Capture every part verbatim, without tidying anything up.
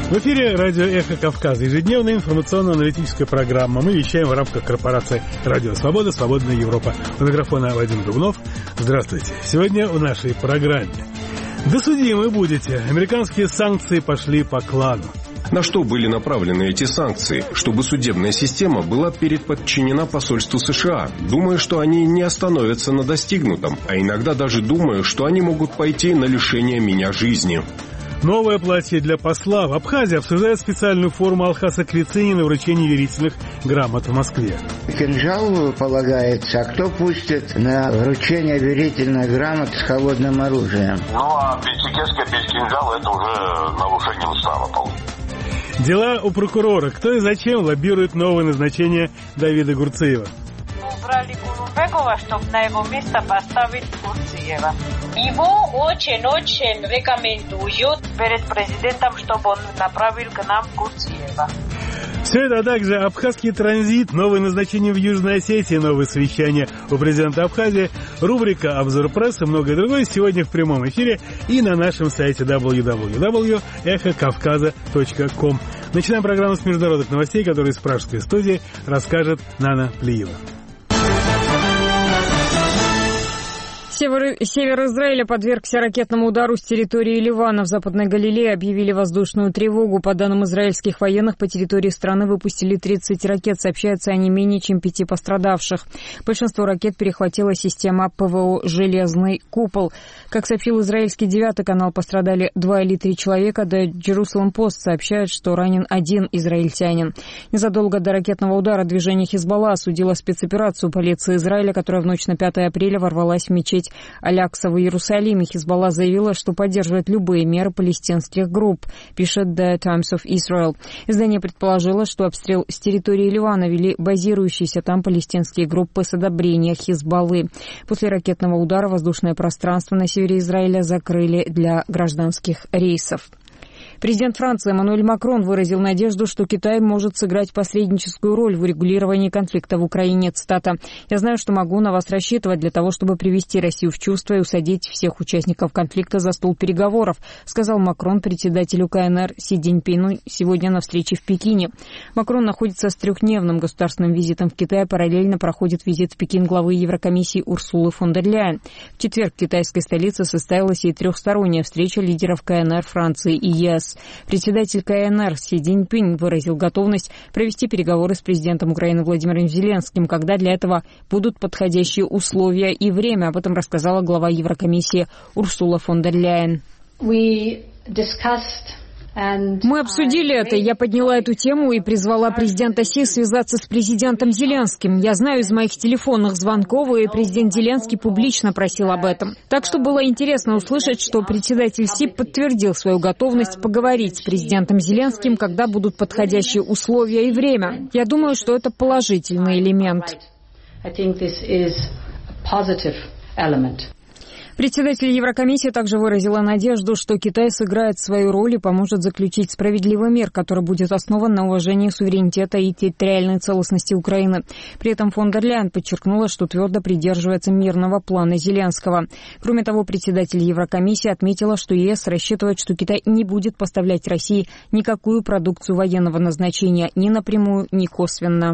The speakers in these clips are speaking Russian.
В эфире радио «Эхо Кавказа». Ежедневная информационно-аналитическая программа. Мы вещаем в рамках корпорации «Радио Свобода», «Свободная Европа». У микрофона Вадим Дубнов. Здравствуйте. Сегодня в нашей программе. Досудимы будете. Американские санкции пошли по клану. На что были направлены эти санкции? Чтобы судебная система была переподчинена посольству США. Думаю, что они не остановятся на достигнутом, а иногда даже думаю, что они могут пойти на лишение меня жизни. Новое платье для посла. В Абхазии обсуждают специальную форму Алхаса Крицини на вручение верительных грамот в Москве. Кинжал полагается, а кто пустит на вручение верительных грамот с холодным оружием? Ну, а бейсикетская без кинжала это уже нарушение устава получится. Дела у прокурора. Кто и зачем лоббирует новое назначение Давида Гурциева? Убрали Курумбекова, чтобы на его место поставить Гурциева. Его очень-очень рекомендуют перед президентом, чтобы он направил к нам Гурциева. Все это, а также абхазский транзит, новое назначение в Южной Осетии, новое совещание у президента Абхазии, рубрика «Обзор прессы» и многое другое сегодня в прямом эфире и на нашем сайте дабл ю дабл ю дабл ю точка эхо кавказа точка ком. Начинаем программу с международных новостей, которые из пражской студии расскажет Нана Плиева. Север, север Израиля подвергся ракетному удару с территории Ливана. В Западной Галилее объявили воздушную тревогу. По данным израильских военных, по территории страны выпустили тридцать ракет. Сообщается о не менее чем пяти пострадавших. Большинство ракет перехватила система ПВО «Железный купол». Как сообщил израильский девятый канал, пострадали два или три человека. Да Jerusalem Post сообщает, что ранен один израильтянин. Незадолго до ракетного удара движение Хизбалла осудило спецоперацию полиции Израиля, которая в ночь на пятое апреля ворвалась в мечеть Аль-Акса в Иерусалиме. Хизбалла заявила, что поддерживает любые меры палестинских групп, пишет The Times of Israel. Издание предположило, что обстрел с территории Ливана вели базирующиеся там палестинские группы с одобрения Хизбаллы. После ракетного удара воздушное пространство на севере Израиля закрыли для гражданских рейсов. Президент Франции Эммануэль Макрон выразил надежду, что Китай может сыграть посредническую роль в урегулировании конфликта в Украине. Цитата: «Я знаю, что могу на вас рассчитывать для того, чтобы привести Россию в чувство и усадить всех участников конфликта за стол переговоров», сказал Макрон председателю КНР Си Цзиньпину сегодня на встрече в Пекине. Макрон находится с трехдневным государственным визитом в Китай. Параллельно проходит визит в Пекин главы Еврокомиссии Урсулы фон дер Ляйен. В четверг в китайской столице состоялась и трехсторонняя встреча лидеров КНР, Франции и ЕС. Председатель КНР Си Цзиньпин выразил готовность провести переговоры с президентом Украины Владимиром Зеленским, когда для этого будут подходящие условия и время. Об этом рассказала глава Еврокомиссии Урсула фон дер Ляйен. Мы обсудили это, я подняла эту тему и призвала президента Си связаться с президентом Зеленским. Я знаю из моих телефонных звонков, и президент Зеленский публично просил об этом. Так что было интересно услышать, что председатель Си подтвердил свою готовность поговорить с президентом Зеленским, когда будут подходящие условия и время. Я думаю, что это положительный элемент. Председатель Еврокомиссии также выразила надежду, что Китай сыграет свою роль и поможет заключить справедливый мир, который будет основан на уважении суверенитета и территориальной целостности Украины. При этом фон дер Ляйен подчеркнула, что твердо придерживается мирного плана Зеленского. Кроме того, председатель Еврокомиссии отметила, что ЕС рассчитывает, что Китай не будет поставлять России никакую продукцию военного назначения ни напрямую, ни косвенно.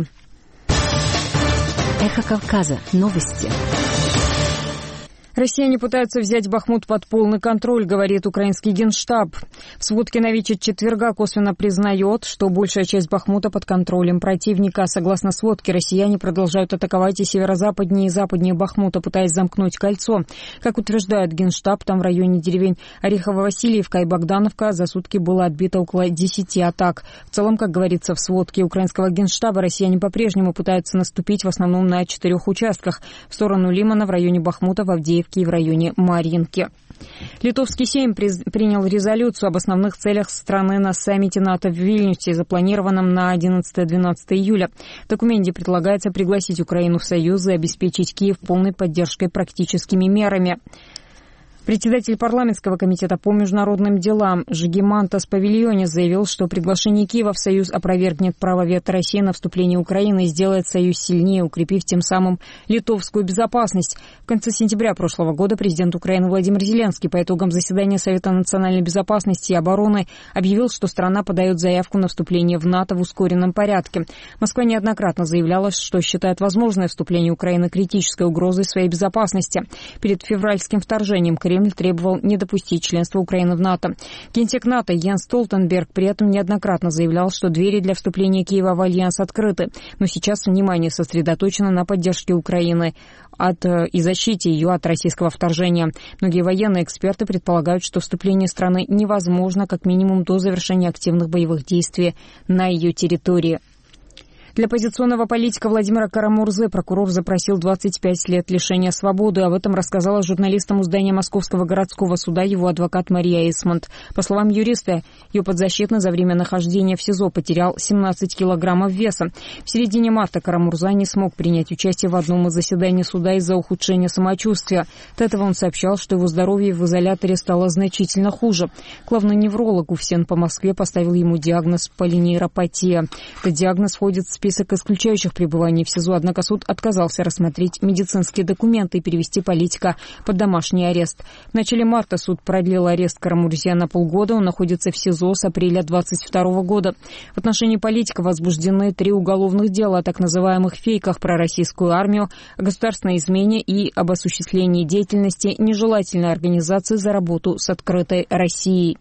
Эхо Кавказа. Новости. Россияне пытаются взять Бахмут под полный контроль, говорит украинский генштаб. В сводке на вечер четверга косвенно признает, что большая часть Бахмута под контролем противника. Согласно сводке, россияне продолжают атаковать и северо-западнее, и западнее Бахмута, пытаясь замкнуть кольцо. Как утверждает генштаб, там в районе деревень Орехово-Васильевка и Богдановка за сутки было отбито около десяти атак. В целом, как говорится в сводке украинского генштаба, россияне по-прежнему пытаются наступить в основном на четырех участках: в сторону Лимана, в районе Бахмута, в Авдеевке и в районе Марьинки. Литовский Сейм принял резолюцию об основных целях страны на саммите НАТО в Вильнюсе, запланированном на одиннадцатое-двенадцатое июля. В документе предлагается пригласить Украину в Союз и обеспечить Киев полной поддержкой практическими мерами. Председатель парламентского комитета по международным делам Жигимантас Павильонис заявил, что приглашение Киева в Союз опровергнет право вето России на вступление Украины и сделает Союз сильнее, укрепив тем самым литовскую безопасность. В конце сентября прошлого года президент Украины Владимир Зеленский по итогам заседания Совета национальной безопасности и обороны объявил, что страна подает заявку на вступление в НАТО в ускоренном порядке. Москва неоднократно заявляла, что считает возможное вступление Украины критической угрозой своей безопасности. Перед февральским вторжением Кремль требовал не допустить членства Украины в НАТО. Генсек НАТО Йенс Столтенберг при этом неоднократно заявлял, что двери для вступления Киева в альянс открыты, но сейчас внимание сосредоточено на поддержке Украины от, и защите ее от российского вторжения. Многие военные эксперты предполагают, что вступление страны невозможно как минимум до завершения активных боевых действий на ее территории. Для оппозиционного политика Владимира Карамурзы прокурор запросил двадцать пять лет лишения свободы. Об этом рассказала журналистам издания Московского городского суда его адвокат Мария Эйсмонт. По словам юриста, ее подзащитный за время нахождения в СИЗО потерял семнадцать килограммов веса. В середине марта Карамурза не смог принять участие в одном из заседаний суда из-за ухудшения самочувствия. До этого он сообщал, что его здоровье в изоляторе стало значительно хуже. Главный невролог УФСИН по Москве поставил ему диагноз полинейропатия. Этот диагноз входит в список исключающих пребывание в СИЗО, однако суд отказался рассмотреть медицинские документы и перевести политика под домашний арест. В начале марта суд продлил арест Карамурзия на полгода. Он находится в СИЗО с апреля двадцать второго года. В отношении политика возбуждены три уголовных дела о так называемых фейках про российскую армию, о государственной измене и об осуществлении деятельности нежелательной организации за работу с открытой Россией.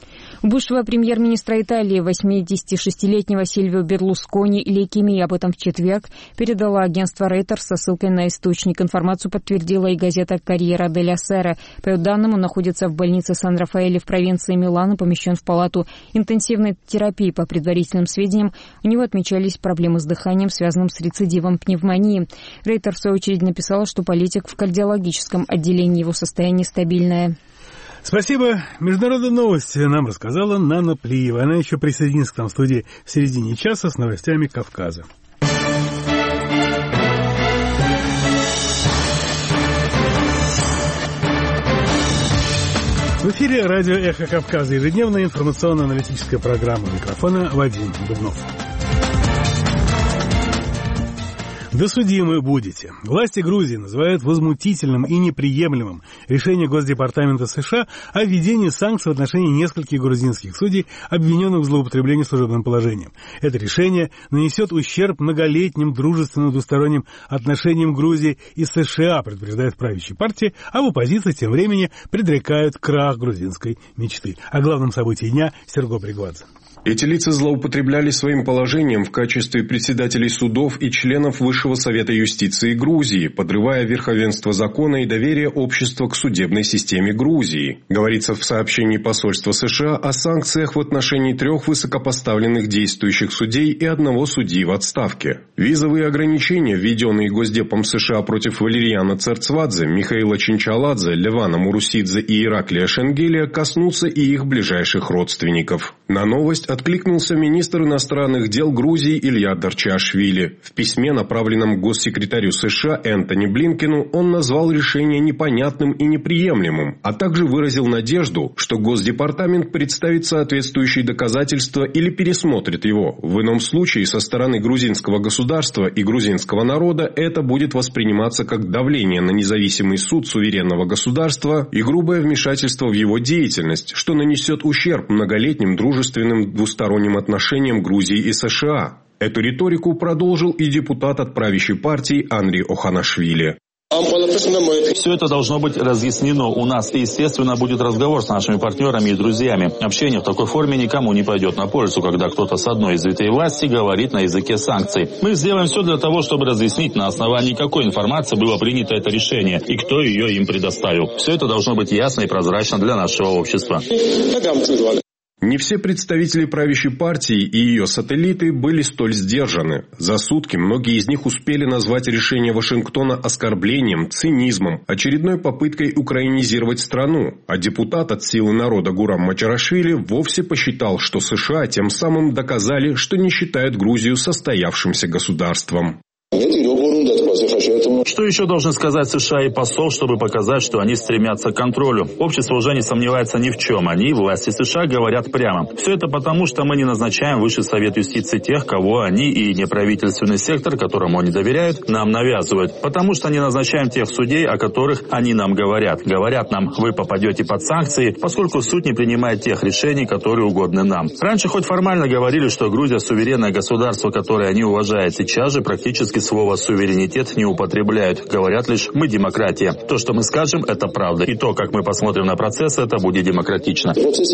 У бывшего премьер-министра Италии, восьмидесятишестилетнего Сильвио Берлускони, лейкемия. Об этом в четверг передала агентство Reuters со ссылкой на источник. Информацию подтвердила и газета «Карьера делла Сера». По ее данным, он находится в больнице Сан-Рафаэле в провинции Милано, помещен в палату интенсивной терапии. По предварительным сведениям, у него отмечались проблемы с дыханием, связанным с рецидивом пневмонии. Reuters, в свою очередь, написала, что политик в кардиологическом отделении, его состояние стабильное. Спасибо. Международные новости нам рассказала Нана Плиева. Она еще присоединится к нам в студии в середине часа с новостями Кавказа. В эфире радио «Эхо Кавказа», ежедневная информационно-аналитическая программа. У микрофона Вадим Дубнов. Досудимы будете. Власти Грузии называют возмутительным и неприемлемым решение Госдепартамента США о введении санкций в отношении нескольких грузинских судей, обвиненных в злоупотреблении служебным положением. Это решение нанесет ущерб многолетним дружественным двусторонним отношениям Грузии и США, предупреждает правящая партия, а в оппозиции тем временем предрекают крах грузинской мечты. О главном событии дня Серго Бригвадзе. Эти лица злоупотребляли своим положением в качестве председателей судов и членов Высшего совета юстиции Грузии, подрывая верховенство закона и доверие общества к судебной системе Грузии. Говорится в сообщении посольства США о санкциях в отношении трех высокопоставленных действующих судей и одного судьи в отставке. Визовые ограничения, введенные Госдепом США против Валерьяна Церцвадзе, Михаила Чинчаладзе, Левана Мурусидзе и Ираклия Шенгелия, коснутся и их ближайших родственников. На новость откликнулся министр иностранных дел Грузии Илья Дарчиашвили. В письме, направленном госсекретарю США Энтони Блинкену, он назвал решение непонятным и неприемлемым, а также выразил надежду, что Госдепартамент представит соответствующие доказательства или пересмотрит его. В ином случае со стороны грузинского государства и грузинского народа это будет восприниматься как давление на независимый суд суверенного государства и грубое вмешательство в его деятельность, что нанесет ущерб многолетним дружественным двусторонним отношениям Грузии и США. Эту риторику продолжил и депутат от правящей партии Анри Оханашвили. Все это должно быть разъяснено у нас, и, естественно, будет разговор с нашими партнерами и друзьями. Общение в такой форме никому не пойдет на пользу, когда кто-то с одной из ветвей власти говорит на языке санкций. Мы сделаем все для того, чтобы разъяснить, на основании какой информации было принято это решение и кто ее им предоставил. Все это должно быть ясно и прозрачно для нашего общества. Не все представители правящей партии и ее сателлиты были столь сдержаны. За сутки многие из них успели назвать решение Вашингтона оскорблением, цинизмом, очередной попыткой украинизировать страну. А депутат от «Силы народа» Гурам Мачарашвили вовсе посчитал, что США тем самым доказали, что не считают Грузию состоявшимся государством. Что Что еще должны сказать США и посол, чтобы показать, что они стремятся к контролю? Общество уже не сомневается ни в чем. Они, власти США, говорят прямо. Все это потому, что мы не назначаем Высший совет юстиции тех, кого они и неправительственный сектор, которому они доверяют, нам навязывают. Потому что не назначаем тех судей, о которых они нам говорят. Говорят нам, вы попадете под санкции, поскольку суд не принимает тех решений, которые угодны нам. Раньше хоть формально говорили, что Грузия суверенное государство, которое они уважают. Сейчас же практически слово «суверенитет» не употребляют. Говорят лишь «мы демократия». То, что мы скажем, это правда. И то, как мы посмотрим на процесс, это будет демократично.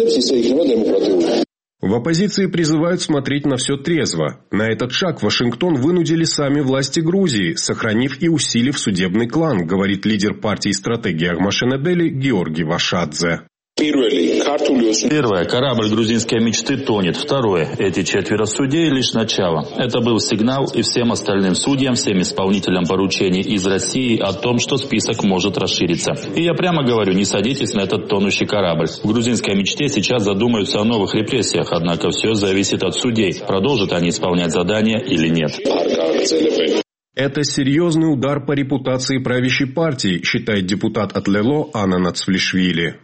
В оппозиции призывают смотреть на все трезво. На этот шаг Вашингтон вынудили сами власти Грузии, сохранив и усилив судебный клан, говорит лидер партии «Стратегия Агмашенедели» Георгий Вашадзе. Первое. Корабль грузинской мечты тонет. Второе. Эти четверо судей лишь начало. Это был сигнал и всем остальным судьям, всем исполнителям поручений из России о том, что список может расшириться. И я прямо говорю, не садитесь на этот тонущий корабль. В грузинской мечте сейчас задумаются о новых репрессиях, однако все зависит от судей. Продолжат они исполнять задания или нет. Это серьезный удар по репутации правящей партии, считает депутат от Лело Анна Нацвлишвили.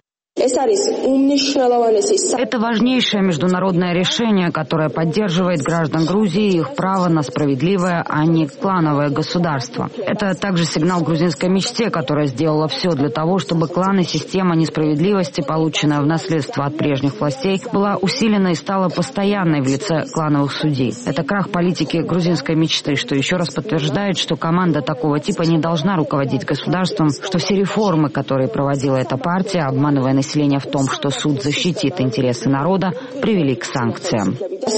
Это важнейшее международное решение, которое поддерживает граждан Грузии и их право на справедливое, а не клановое государство. Это также сигнал грузинской мечте, которая сделала все для того, чтобы клан и система несправедливости, полученная в наследство от прежних властей, была усилена и стала постоянной в лице клановых судей. Это крах политики грузинской мечты, что еще раз подтверждает, что команда такого типа не должна руководить государством, что все реформы, которые проводила эта партия, обманывая население в том, что суд защитит интересы народа, привели к санкциям.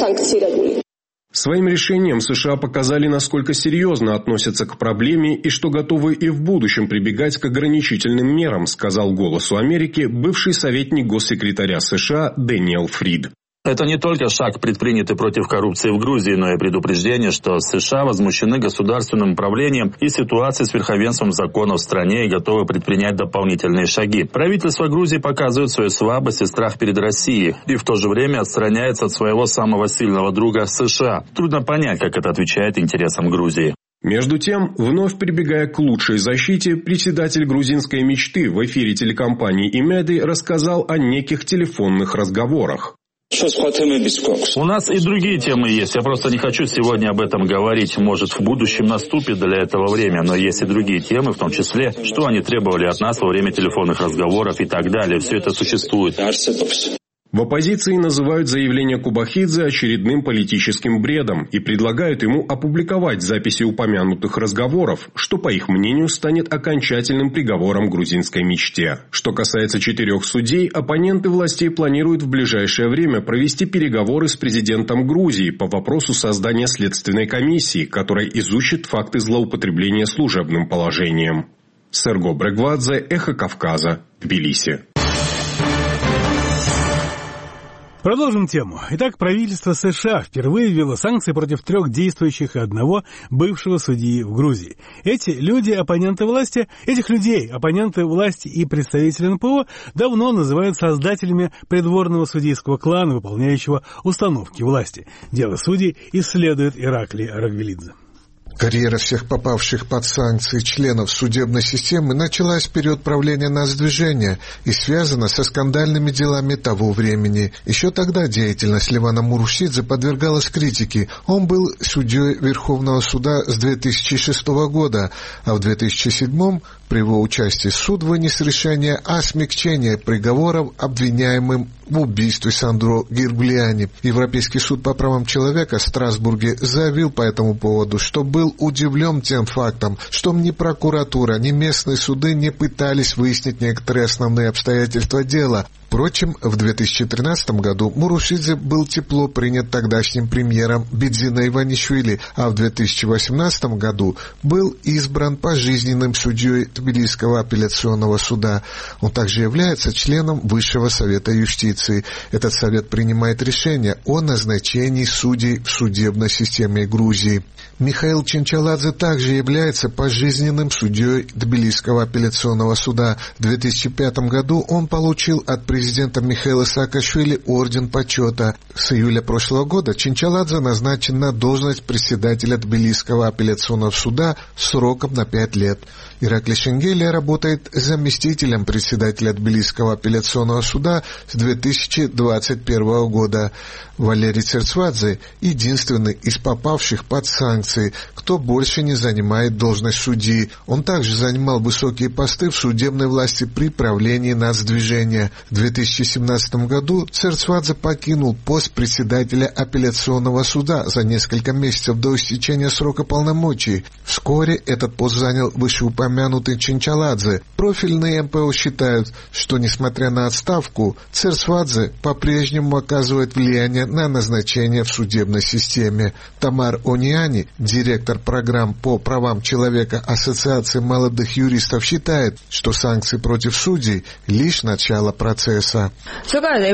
Своим решением США показали, насколько серьезно относятся к проблеме и что готовы и в будущем прибегать к ограничительным мерам, сказал «Голосу Америки» бывший советник госсекретаря США Дэниел Фрид. Это не только шаг, предпринятый против коррупции в Грузии, но и предупреждение, что США возмущены государственным управлением и ситуацией с верховенством закона в стране и готовы предпринять дополнительные шаги. Правительство Грузии показывает свою слабость и страх перед Россией и в то же время отстраняется от своего самого сильного друга США. Трудно понять, как это отвечает интересам Грузии. Между тем, вновь прибегая к лучшей защите, председатель грузинской мечты в эфире телекомпании «Имеди» рассказал о неких телефонных разговорах. У нас и другие темы есть. Я просто не хочу сегодня об этом говорить. Может, в будущем наступит для этого время. Но есть и другие темы, в том числе, что они требовали от нас во время телефонных разговоров и так далее. Все это существует. В оппозиции называют заявление Кубахидзе очередным политическим бредом и предлагают ему опубликовать записи упомянутых разговоров, что, по их мнению, станет окончательным приговором грузинской мечте. Что касается четырех судей, оппоненты властей планируют в ближайшее время провести переговоры с президентом Грузии по вопросу создания следственной комиссии, которая изучит факты злоупотребления служебным положением. Серго Брегвадзе, Эхо Кавказа, Тбилиси. Продолжим тему. Итак, правительство США впервые ввело санкции против трех действующих и одного бывшего судьи в Грузии. Эти люди, оппоненты власти, этих людей, оппоненты власти и представители эн пэ о, давно называют создателями придворного судейского клана, выполняющего установки власти. Дело судей исследует Ираклий Арагвелидзе. Карьера всех попавших под санкции членов судебной системы началась в период правления Нацдвижения и связана со скандальными делами того времени. Еще тогда деятельность Левана Мурусидзе подвергалась критике. Он был судьей Верховного суда с две тысячи шестого года, а в две тысячи седьмом при его участии суд вынес решение о смягчении приговоров обвиняемым в убийстве Сандро Гирглиани. Европейский суд по правам человека в Страсбурге заявил по этому поводу, что был удивлен тем фактом, что ни прокуратура, ни местные суды не пытались выяснить некоторые основные обстоятельства дела. Впрочем, в две тысячи тринадцатом году Мурусидзе был тепло принят тогдашним премьером Бидзино Иванишвили, а в две тысячи восемнадцатом году был избран пожизненным судьей Тбилисского апелляционного суда. Он также является членом Высшего совета юстиции. Этот совет принимает решения о назначении судей в судебной системе Грузии. Михаил Чинчаладзе также является пожизненным судьей Тбилисского апелляционного суда. В две тысячи пятом году он получил от президента президента Михаила Саакашвили орден почета. С июля прошлого года Чинчаладзе назначен на должность председателя Тбилисского апелляционного суда сроком на пять лет. Иракли Шенгелия работает заместителем председателя Тбилисского апелляционного суда с две тысячи двадцать первого года. Валерий Церцвадзе – единственный из попавших под санкции, кто больше не занимает должность судьи. Он также занимал высокие посты в судебной власти при правлении нацдвижения. В две тысячи семнадцатом году Церцвадзе покинул пост председателя апелляционного суда за несколько месяцев до истечения срока полномочий. Вскоре этот пост занял вышеупомянутый Чинчаладзе. Профильные эм пэ о считают, что, несмотря на отставку, Церцвадзе по-прежнему оказывает влияние на назначение в судебной системе. Тамар Ониани, директор программ по правам человека Ассоциации молодых юристов, считает, что санкции против судей – лишь начало процесса. Стандарт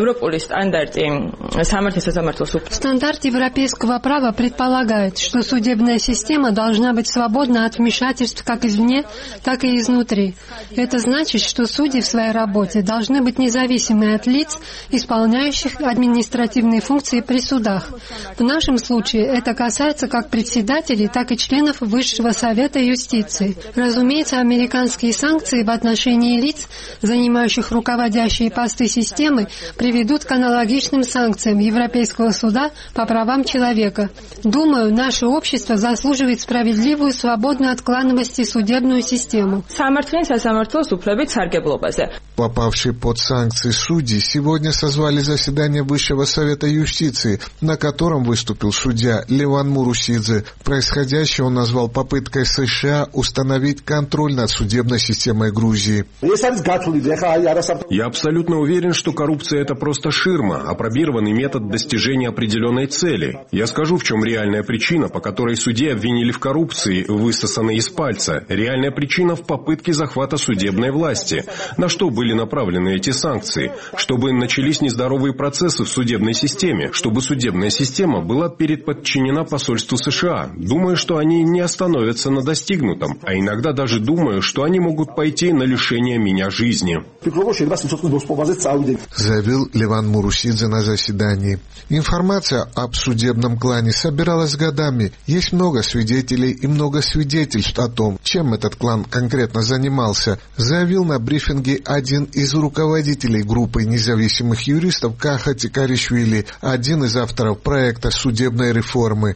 европейского права предполагает, что судебная система должна быть свободна от вмешательств как извне, так и изнутри. Это значит, что судьи в своей работе должны быть независимы от лиц, исполняющих административные функции при судах. В нашем случае это касается как председателей, так и членов Высшего совета юстиции. Разумеется, американские санкции в отношении лиц, занимающих руководящие посты системы, приведут к аналогичным санкциям Европейского суда по правам человека. Думаю, наше общество заслуживает справедливую, свободную от клановости судебную систему. Попавшие под санкции судьи сегодня созвали заседание Высшего совета юстиции, на котором выступил судья Леван Мурусидзе. Происходящее он назвал попыткой США установить контроль над судебной системой Грузии. Я абсолютно уверен, что коррупция – это просто ширма, апробированный метод достижения определенной цели. Я скажу, в чем реальная причина, по которой судей обвинили в коррупции, высосанной из пальца. Реальная причина в попытке захвата судебной власти. На что были направлены эти санкции? Чтобы начались нездоровые процессы в судебной системе, чтобы судебная система была переподчинена посольству США. Думаю, что они не остановятся на достигнутом, а иногда даже думаю, что они могут пойти на лишение меня жизни. Заявил Леван Мурусидзе на заседании. Информация об судебном клане собиралась годами. Есть много свидетелей и много свидетельств о том, чем этот клан конкретно занимался, заявил на брифинге один из руководителей группы независимых юристов Каха Тикаришвили, один из авторов проекта судебной реформы.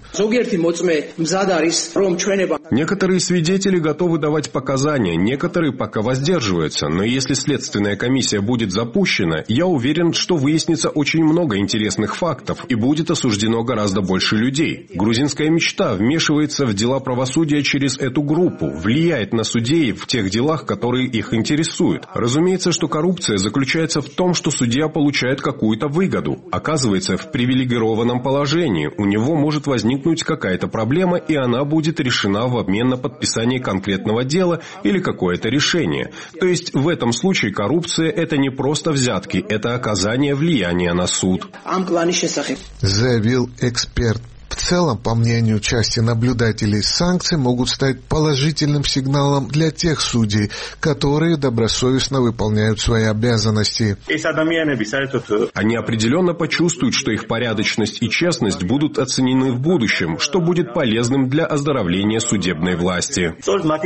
Некоторые свидетели готовы давать показания, некоторые пока воздерживаются, но если следственная комиссия будет запущена, я уверен, что выяснится очень много интересных фактов и будет осуждено гораздо больше людей. Грузинская мечта вмешивается в дела правосудия через эту группу, влияет на судей в тех делах, которые их интересуют. Разумеется, что коррупция заключается в том, что судья получает какую-то выгоду, оказывается в привилегированном положении, у него может возникнуть какая-то проблема, и она будет решена в обмен на подписание конкретного дела или какое-то решение. То есть в этом случае коррупция – это не просто взятки, это оказание влияния на суд. Заявил эксперт. В целом, по мнению части наблюдателей, санкции могут стать положительным сигналом для тех судей, которые добросовестно выполняют свои обязанности. Они определенно почувствуют, что их порядочность и честность будут оценены в будущем, что будет полезным для оздоровления судебной власти.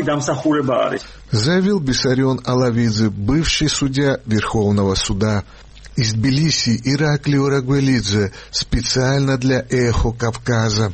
Заявил Бисарион Алавидзе, бывший судья Верховного суда. Из Тбилиси Иракли Урагвелидзе специально для «Эхо Кавказа».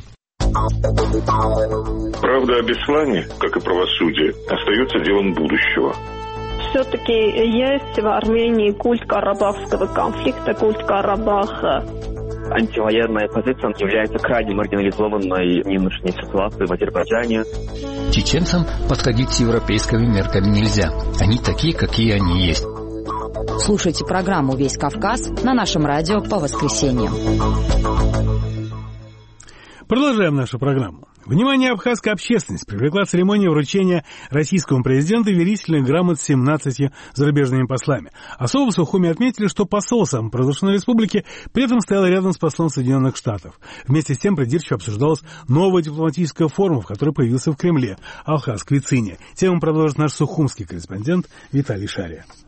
Правда о Беслане, как и правосудие, остается делом будущего. Все-таки есть в Армении культ карабахского конфликта, культ Карабаха. Антивоенная позиция является крайне маргинализованной в нынешней ситуации в Азербайджане. Чеченцам подходить с европейскими мерками нельзя. Они такие, какие они есть. Слушайте программу «Весь Кавказ» на нашем радио по воскресеньям. Продолжаем нашу программу. Внимание, абхазская общественность привлекла церемония вручения российскому президенту верительных грамот с семнадцатью зарубежными послами. Особо в Сухуми отметили, что посол самопровозглашенной республики при этом стоял рядом с послом Соединенных Штатов. Вместе с тем придирчиво обсуждалась новая дипломатическая форма, в которой появился в Кремле Алхаз Квициния. Тему продолжит наш сухумский корреспондент Виталий Шария.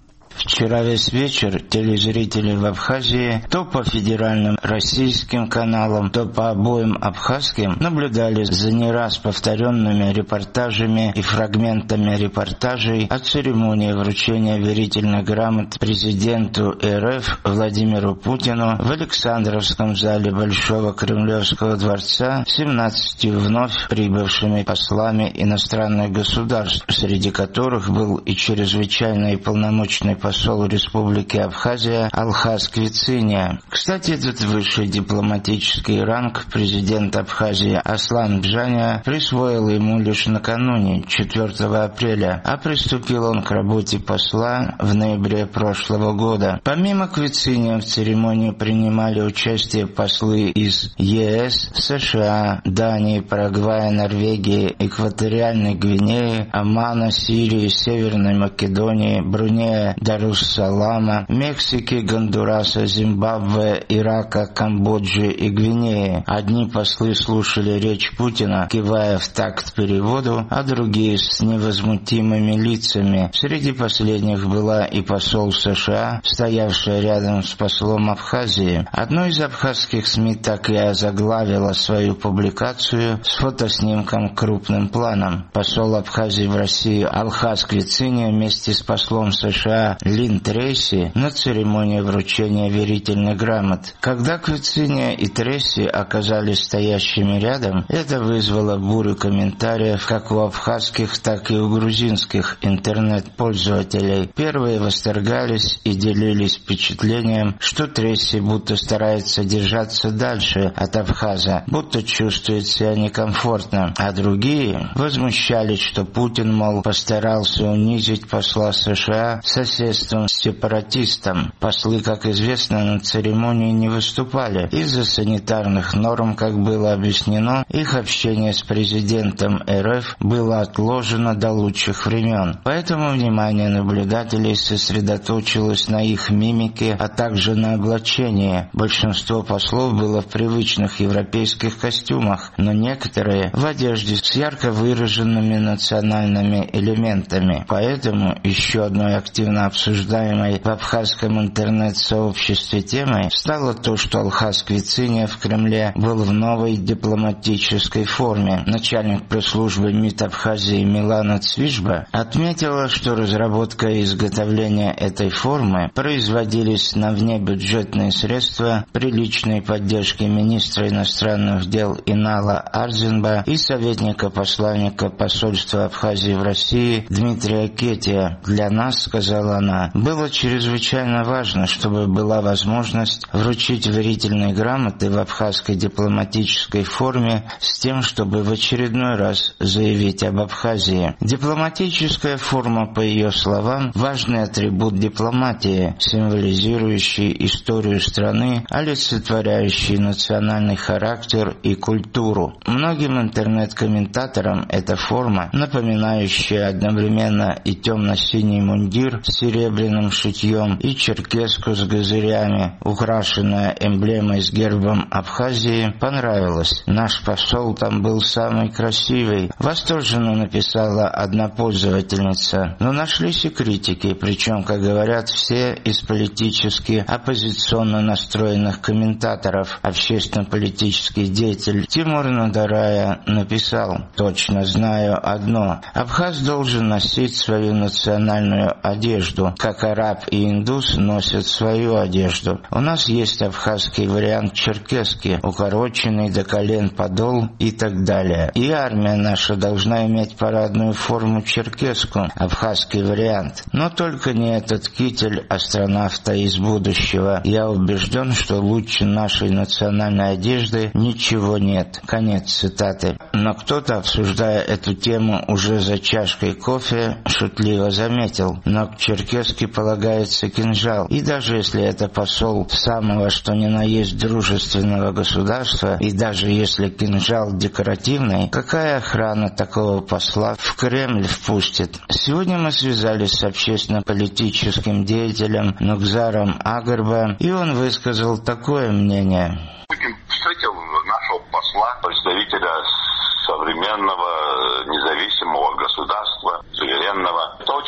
Вчера весь вечер телезрители в Абхазии то по федеральным российским каналам, то по обоим абхазским наблюдали за не раз повторенными репортажами и фрагментами репортажей о церемонии вручения верительных грамот президенту РФ Владимиру Путину в Александровском зале Большого Кремлевского дворца семнадцатью вновь прибывшими послами иностранных государств, среди которых был и чрезвычайный и полномочный посол Республики Абхазия Алхаз Квициния. Кстати, этот высший дипломатический ранг президент Абхазии Аслан Бжаня присвоил ему лишь накануне, четвёртого апреля, а приступил он к работе посла в ноябре прошлого года. Помимо Квициния в церемонии принимали участие послы из ЕС, США, Дании, Парагвая, Норвегии, Экваториальной Гвинеи, Омана, Сирии, Северной Македонии, Брунея, Дарус-Салама, Мексики, Гондураса, Зимбабве, Ирака, Камбоджи и Гвинеи. Одни послы слушали речь Путина, кивая в такт переводу, а другие с невозмутимыми лицами. Среди последних была и посол США, стоявшая рядом с послом Абхазии. Одно из абхазских СМИ так и озаглавило свою публикацию с фотоснимком крупным планом. Посол Абхазии в России Алхаз Квициния вместе с послом США Лин Трейси на церемонии вручения верительных грамот. Когда Квициния и Трейси оказались стоящими рядом, это вызвало бурю комментариев как у абхазских, так и у грузинских интернет-пользователей. Первые восторгались и делились впечатлением, что Трейси будто старается держаться дальше от Абхаза, будто чувствует себя некомфортно, а другие возмущались, что Путин, мол, постарался унизить посла США соседством с сепаратистом. Послы, как известно, на церемонии не выступали. Из-за санитарных норм, как было объяснено, их общение с президентом РФ было отложено до лучших времен. Поэтому внимание наблюдателей сосредоточилось на их мимике, а также на облачении. Большинство послов было в привычных европейских костюмах, но некоторые в одежде с ярко выраженными национальными элементами. Поэтому еще одной активно обсуждаемой в абхазском интернет-сообществе темой стало то, что Алхаз Квициния в Кремле был в новой дипломатической форме. Начальник пресс-службы МИД Абхазии Милана Цвижба отметила, что разработка и изготовление этой формы производились на внебюджетные средства при личной поддержке министра иностранных дел Инала Арзенба и советника посланника посольства Абхазии в России Дмитрия Кетия. Для нас, сказала она, было чрезвычайно важно, чтобы была возможность вручить верительные грамоты в абхазской дипломатической форме с тем, чтобы в очередной раз заявить об Абхазии. Дипломатическая форма, по ее словам, важный атрибут дипломатии, символизирующий историю страны, олицетворяющий национальный характер и культуру. Многим интернет-комментаторам эта форма, напоминающая одновременно и темно-синий мундир с серебряным шитьем, и черкеску с газырями, украшенная эмблемой с гербом Абхазии, понравилась. Наш посол там был самый красивый, восторженно написала одна пользовательница. Но нашлись и критики, причем, как говорят, все из политически оппозиционно настроенных комментаторов. Общественно-политический деятель Тимур Надарая написал: «Точно знаю одно. Абхаз должен носить свою национальную одежду, как араб и индус носят свою одежду. У нас есть абхазский вариант черкесски, укороченный до колен подол и так далее. И армия наша должна иметь парадную форму черкеску, абхазский вариант. Но только не этот китель астронавта из будущего. Я убежден, что лучше нашей национальной одежды ничего нет». Конец цитаты. Но кто-то, обсуждая эту тему уже за чашкой кофе, шутливо заметил: но к черкеске полагается кинжал. И даже если это посол самого что ни на есть дружественного государства, и даже если кинжал декоративный, какая охрана такого посла в Кремль впустит? Сегодня мы связались с общественно-политическим деятелем Нукзаром Агарба, и он высказал такое мнение. Путин встретил нашего посла, представителя современного независимого государства, суверенного. Это очень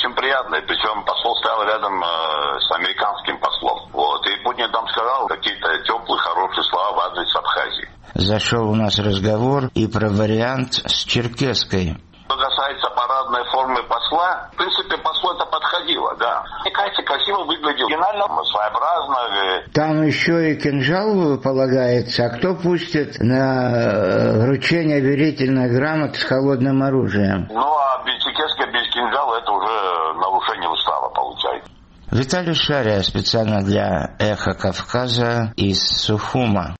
очень приятный. Причем посол стоял рядом э, с американским послом. Вот. И Путин там сказал какие-то теплые, хорошие слова в адрес Абхазии. Зашел у нас разговор и про вариант с черкесской. Что касается парадной формы посла, в принципе, послу это подходило, да. Мне кажется, красиво выглядел. Финально, своеобразно. Там еще и кинжал полагается. А кто пустит на вручение верительной грамоты с холодным оружием? Ну, а без черкесской, без кинжала это уже нарушение устава получается. Виталий Шария специально для «Эхо Кавказа» из Сухума.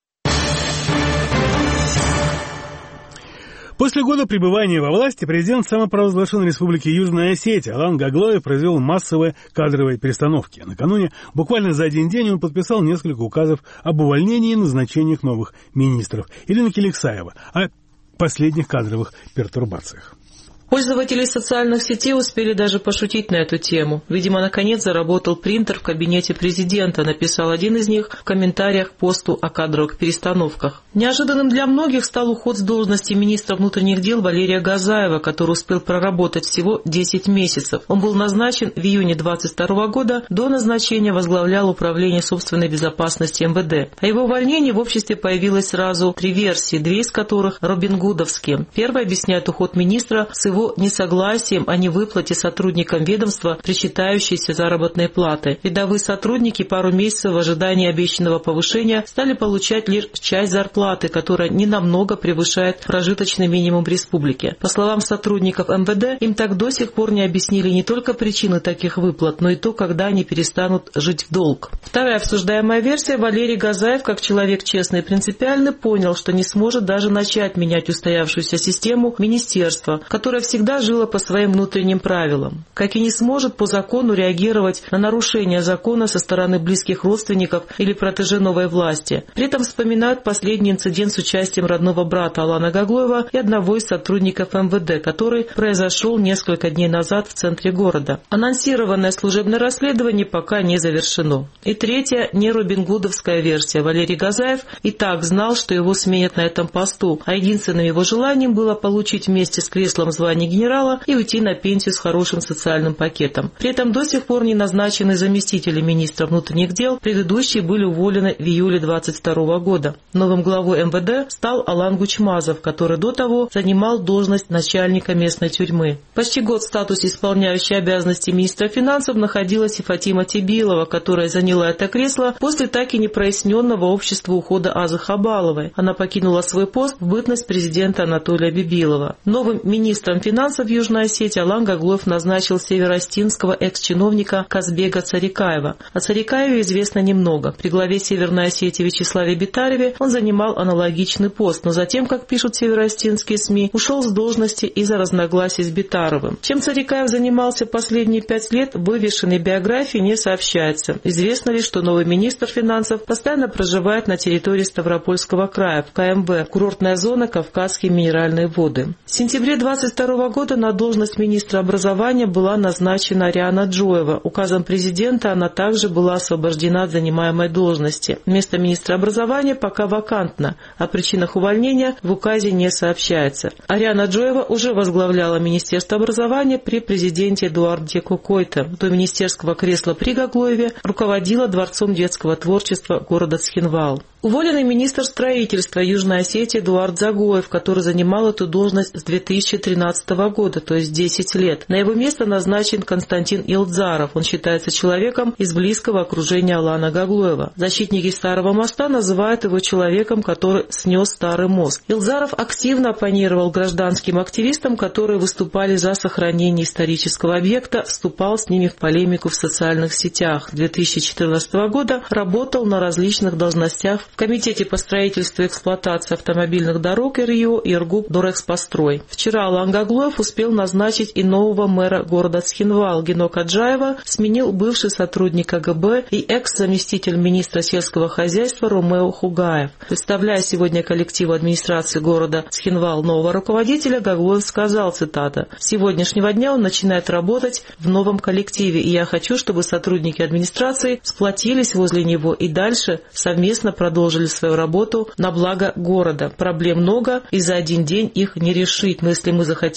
После года пребывания во власти президент самопровозглашенной республики Южная Осетия Алан Гаглоев произвел массовые кадровые перестановки. Накануне, буквально за один день, он подписал несколько указов об увольнении и назначениях новых министров. Ирина Келексаева о последних кадровых пертурбациях. Пользователи социальных сетей успели даже пошутить на эту тему. Видимо, наконец заработал принтер в кабинете президента, написал один из них в комментариях к посту о кадровых перестановках. Неожиданным для многих стал уход с должности министра внутренних дел Валерия Газаева, который успел проработать всего десять месяцев. Он был назначен в июне двадцать второго года, до назначения возглавлял управление собственной безопасности эм вэ дэ. О его увольнении в обществе появилось сразу три версии, две из которых робингудовские. Первая объясняет уход министра с его несогласием о невыплате сотрудникам ведомства причитающейся заработной платы. Рядовые сотрудники пару месяцев в ожидании обещанного повышения стали получать лишь часть зарплаты, которая ненамного превышает прожиточный минимум в республике. По словам сотрудников эм вэ дэ, им так до сих пор не объяснили не только причины таких выплат, но и то, когда они перестанут жить в долг. Вторая обсуждаемая версия: Валерий Газаев, как человек честный и принципиальный, понял, что не сможет даже начать менять устоявшуюся систему министерства, которая всегда жила по своим внутренним правилам, как и не сможет по закону реагировать на нарушения закона со стороны близких родственников или протеже новой власти. При этом вспоминают последний инцидент с участием родного брата Алана Гаглоева и одного из сотрудников эм вэ дэ, который произошел несколько дней назад в центре города. Анонсированное служебное расследование пока не завершено. И третья, не робингудовская версия. Валерий Газаев и так знал, что его сменят на этом посту, а единственным его желанием было получить вместе с креслом звание генерала и уйти на пенсию с хорошим социальным пакетом. При этом до сих пор не назначены заместители министра внутренних дел, предыдущие были уволены в июле двадцать второго года. Новым главой эм вэ дэ стал Алан Гучмазов, который до того занимал должность начальника местной тюрьмы. Почти год в статусе исполняющей обязанности министра финансов находилась и Фатима Тебилова, которая заняла это кресло после так и не проясненного общества ухода Азы Хабаловой. Она покинула свой пост в бытность президента Анатолия Бибилова. Новым министром финансов Южной Осетии Алан Гаглоев назначил североостинского экс-чиновника Казбека Царикаева. О Царикаеве известно немного. При главе Северной Осетии Вячеславе Битареве он занимал аналогичный пост, но затем, как пишут североостинские СМИ, ушел с должности из-за разногласий с Битаровым. Чем Царикаев занимался последние пять лет, в вывешенной биографии не сообщается. Известно лишь, что новый министр финансов постоянно проживает на территории Ставропольского края, в ка эм вэ, курортная зона Кавказские минеральные воды. В сентябре двадцать второго года на должность министра образования была назначена Ариана Джоева. Указом президента она также была освобождена от занимаемой должности. Место министра образования пока вакантно. О причинах увольнения в указе не сообщается. Ариана Джоева уже возглавляла Министерство образования при президенте Эдуарде Кукойте. До министерского кресла при Гаглоеве руководила Дворцом детского творчества города Цхинвал. Уволенный министр строительства Южной Осетии Эдуард Загоев, который занимал эту должность с две тысячи тринадцатого года, то есть десять лет. На его место назначен Константин Илдзаров. Он считается человеком из близкого окружения Алана Гаглоева. Защитники Старого моста называют его человеком, который снес Старый мост. Илдзаров активно оппонировал гражданским активистам, которые выступали за сохранение исторического объекта, вступал с ними в полемику в социальных сетях. С две тысячи четырнадцатого года работал на различных должностях в Комитете по строительству и эксплуатации автомобильных дорог РИО и Иргуп Дорекспострой. Вчера Алан Гаглоев успел назначить и нового мэра города Цхинвал. Гено Каджаева сменил бывший сотрудник ка гэ бэ и экс-заместитель министра сельского хозяйства Ромео Хугаев. Представляя сегодня коллективу администрации города Цхинвал нового руководителя, Гаглоев сказал, цитата: «С сегодняшнего дня он начинает работать в новом коллективе, и я хочу, чтобы сотрудники администрации сплотились возле него и дальше совместно продолжили свою работу на благо города. Проблем много, и за один день их не решить. Но если мы захотим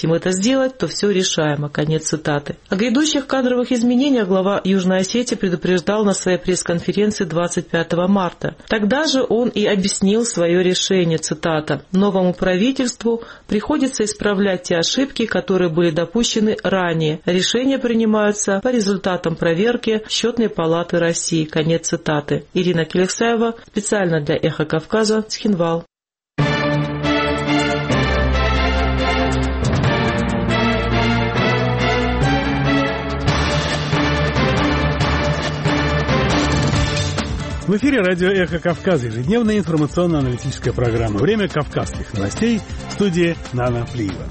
хотим это сделать, то все решаемо». Конец цитаты. О грядущих кадровых изменениях глава Южной Осетии предупреждал на своей пресс-конференции двадцать пятого марта. Тогда же он и объяснил свое решение, цитата: «Новому правительству приходится исправлять те ошибки, которые были допущены ранее. Решения принимаются по результатам проверки Счетной палаты России». Конец цитаты. Ирина Келексаева, специально для «Эхо Кавказа», Цхинвал. В эфире радио «Эхо Кавказа», ежедневная информационно-аналитическая программа. Время кавказских новостей. В студии Нана Плиева.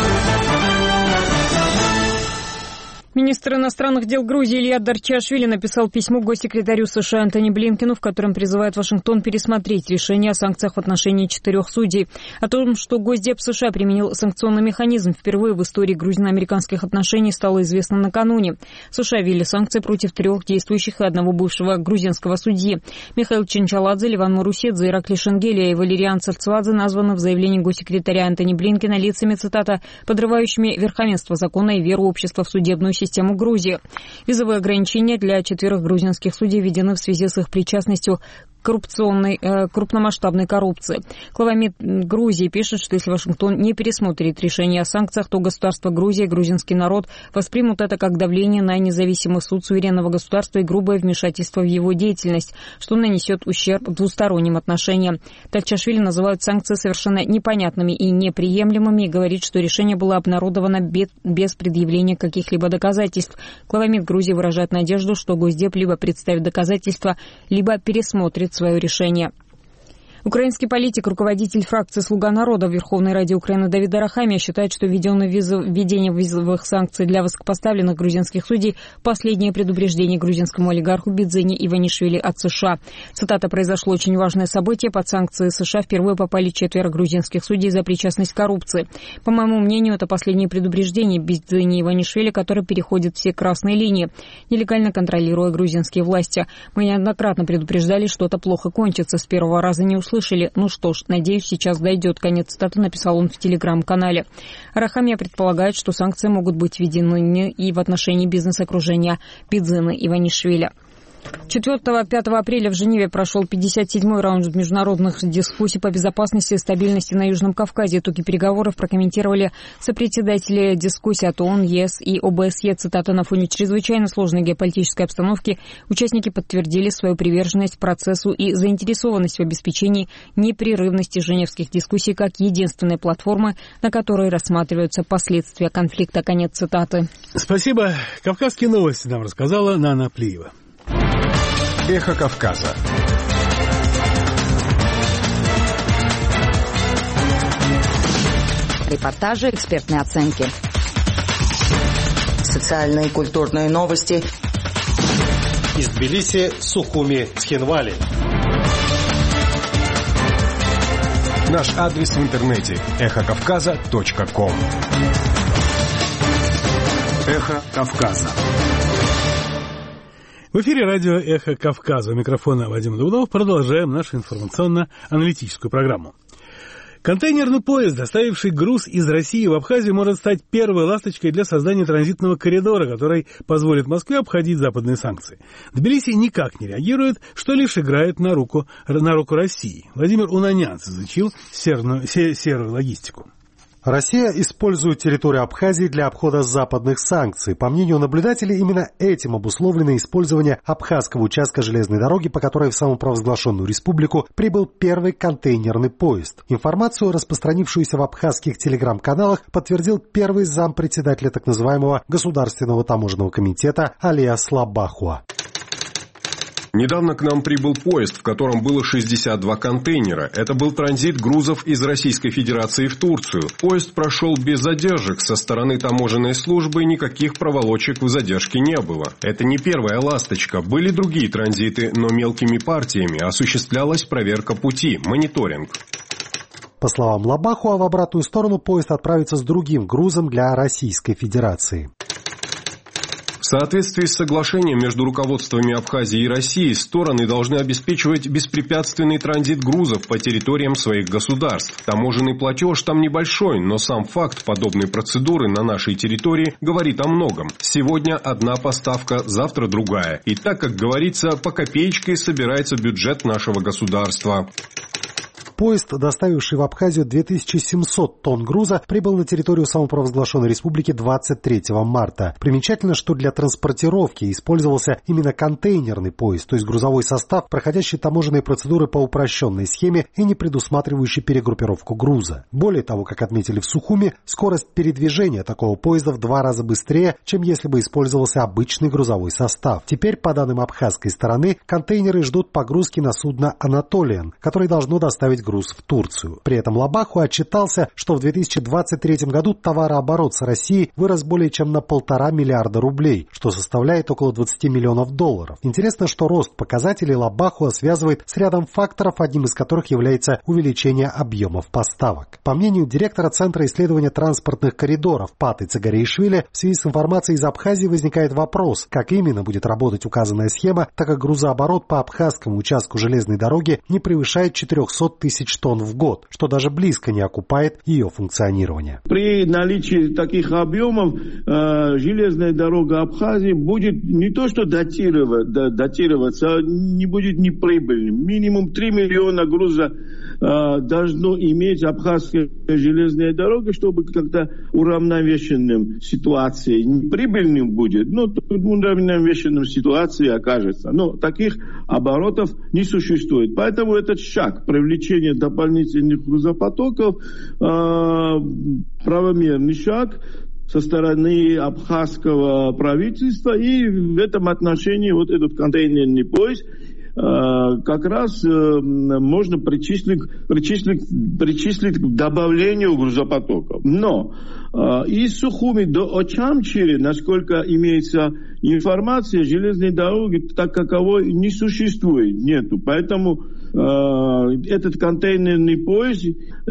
Министр иностранных дел Грузии Илья Дарчашвили написал письмо госсекретарю США Антони Блинкену, в котором призывает Вашингтон пересмотреть решение о санкциях в отношении четырех судей. О том, что Госдеп США применил санкционный механизм впервые в истории грузино-американских отношений, стало известно накануне. США ввели санкции против трех действующих и одного бывшего грузинского судьи. Михаил Чинчаладзе, Ливан Марусидзе, Иракли Шенгелия и Валериан Царцвадзе названы в заявлении госсекретаря Антони Блинкена лицами, цитата, «подрывающими верховенство закона и веру общества в судебную систему систему Грузии». Визовые ограничения для четверых грузинских судей введены в связи с их причастностью коррупционной, э, крупномасштабной коррупции. Глава МИД Грузии пишет, что если Вашингтон не пересмотрит решение о санкциях, то государство Грузия и грузинский народ воспримут это как давление на независимый суд суверенного государства и грубое вмешательство в его деятельность, что нанесет ущерб двусторонним отношениям. Дарчашвили называют санкции совершенно непонятными и неприемлемыми и говорит, что решение было обнародовано без, без предъявления каких-либо доказательств. Глава МИД Грузии выражает надежду, что Госдеп либо представит доказательства, либо пересмотрит свое решение. Украинский политик, руководитель фракции «Слуга народа» в Верховной Раде Украины Давид Арахамия считает, что введение визовых санкций для высокопоставленных грузинских судей – последнее предупреждение грузинскому олигарху Бидзине Иванишвили от США. Цитата: «Произошло очень важное событие. Под санкции США впервые попали четверо грузинских судей за причастность к коррупции. По моему мнению, это последнее предупреждение Бидзине Иванишвили, который переходит все красные линии, нелегально контролируя грузинские власти. Мы неоднократно предупреждали, что-то плохо кончится. С первого раза не услышали. Ну что ж, надеюсь, сейчас дойдет». Конец цитаты написал он в телеграм-канале. Арахамия предполагает, что санкции могут быть введены и в отношении бизнес-окружения Бидзины Иванишвили. четвёртого-пятого апреля в Женеве прошел пятьдесят седьмой раунд международных дискуссий по безопасности и стабильности на Южном Кавказе. Итоги переговоров прокомментировали сопредседатели дискуссий от ООН, ЕС и ОБСЕ. Цитата: «На фоне чрезвычайно сложной геополитической обстановки участники подтвердили свою приверженность процессу и заинтересованность в обеспечении непрерывности женевских дискуссий как единственной платформы, на которой рассматриваются последствия конфликта». Конец цитаты. Спасибо. Кавказские новости нам рассказала Нана Плиева. Эхо Кавказа. Репортажи, экспертные оценки. Социальные и культурные новости. Из Тбилиси, Сухуми, Цхинвали. Наш адрес в интернете эхо кавказа точка ком. Эхо Кавказа. В эфире радио «Эхо Кавказа». У микрофона Вадим Дудов. Продолжаем нашу информационно-аналитическую программу. Контейнерный поезд, доставивший груз из России в Абхазию, может стать первой ласточкой для создания транзитного коридора, который позволит Москве обходить западные санкции. Тбилиси никак не реагирует, что лишь играет на руку, на руку России. Владимир Унанянц изучил серную, серую логистику. Россия использует территорию Абхазии для обхода западных санкций. По мнению наблюдателей, именно этим обусловлено использование абхазского участка железной дороги, по которой в самопровозглашенную республику прибыл первый контейнерный поезд. Информацию, распространившуюся в абхазских телеграм-каналах, подтвердил первый зампредседателя так называемого Государственного таможенного комитета Алия Слабахуа. Недавно к нам прибыл поезд, в котором было шестьдесят два контейнера. Это был транзит грузов из Российской Федерации в Турцию. Поезд прошел без задержек. Со стороны таможенной службы никаких проволочек в задержке не было. Это не первая ласточка. Были другие транзиты, но мелкими партиями. Осуществлялась проверка пути, мониторинг. По словам Лабахуа, в обратную сторону поезд отправится с другим грузом для Российской Федерации. соответствии с соглашением между руководствами Абхазии и России, стороны должны обеспечивать беспрепятственный транзит грузов по территориям своих государств. Таможенный платеж там небольшой, но сам факт подобной процедуры на нашей территории говорит о многом. Сегодня одна поставка, завтра другая. И так, как говорится, по копеечке собирается бюджет нашего государства. Поезд, доставивший в Абхазию две тысячи семьсот тонн груза, прибыл на территорию самопровозглашенной республики двадцать третьего марта. Примечательно, что для транспортировки использовался именно контейнерный поезд, то есть грузовой состав, проходящий таможенные процедуры по упрощенной схеме и не предусматривающий перегруппировку груза. Более того, как отметили в Сухуми, скорость передвижения такого поезда в два раза быстрее, чем если бы использовался обычный грузовой состав. Теперь, по данным абхазской стороны, контейнеры ждут погрузки на судно «Анатолиан», которое должно доставить груз в Турцию. При этом Лабаху отчитался, что в две тысячи двадцать третьем году товарооборот с Россией вырос более чем на полтора миллиарда рублей, что составляет около двадцать миллионов долларов. Интересно, что рост показателей Лабаху связывает с рядом факторов, одним из которых является увеличение объемов поставок. По мнению директора Центра исследования транспортных коридоров Паты Цагариишвили, в связи с информацией из Абхазии возникает вопрос, как именно будет работать указанная схема, так как грузооборот по абхазскому участку железной дороги не превышает четыреста тысяч тонн в год, что даже близко не окупает ее функционирование. При наличии таких объемов э, железная дорога Абхазии будет не то что датировать, да, датироваться, а не будет неприбыльным. Минимум три миллиона груза э, должно иметь абхазская железная дорога, чтобы как-то уравновешенным ситуации неприбыльным будет, но уравновешенным ситуации окажется. Но таких оборотов не существует. Поэтому этот шаг привлечения дополнительных грузопотоков э, правомерный шаг со стороны абхазского правительства, и в этом отношении вот этот контейнерный поезд э, как раз э, можно причислить, причислить, причислить к добавлению грузопотоков. Но э, из Сухуми до Очамчири, насколько имеется информация, железной дороги так каковой не существует, нету. Поэтому этот контейнерный поезд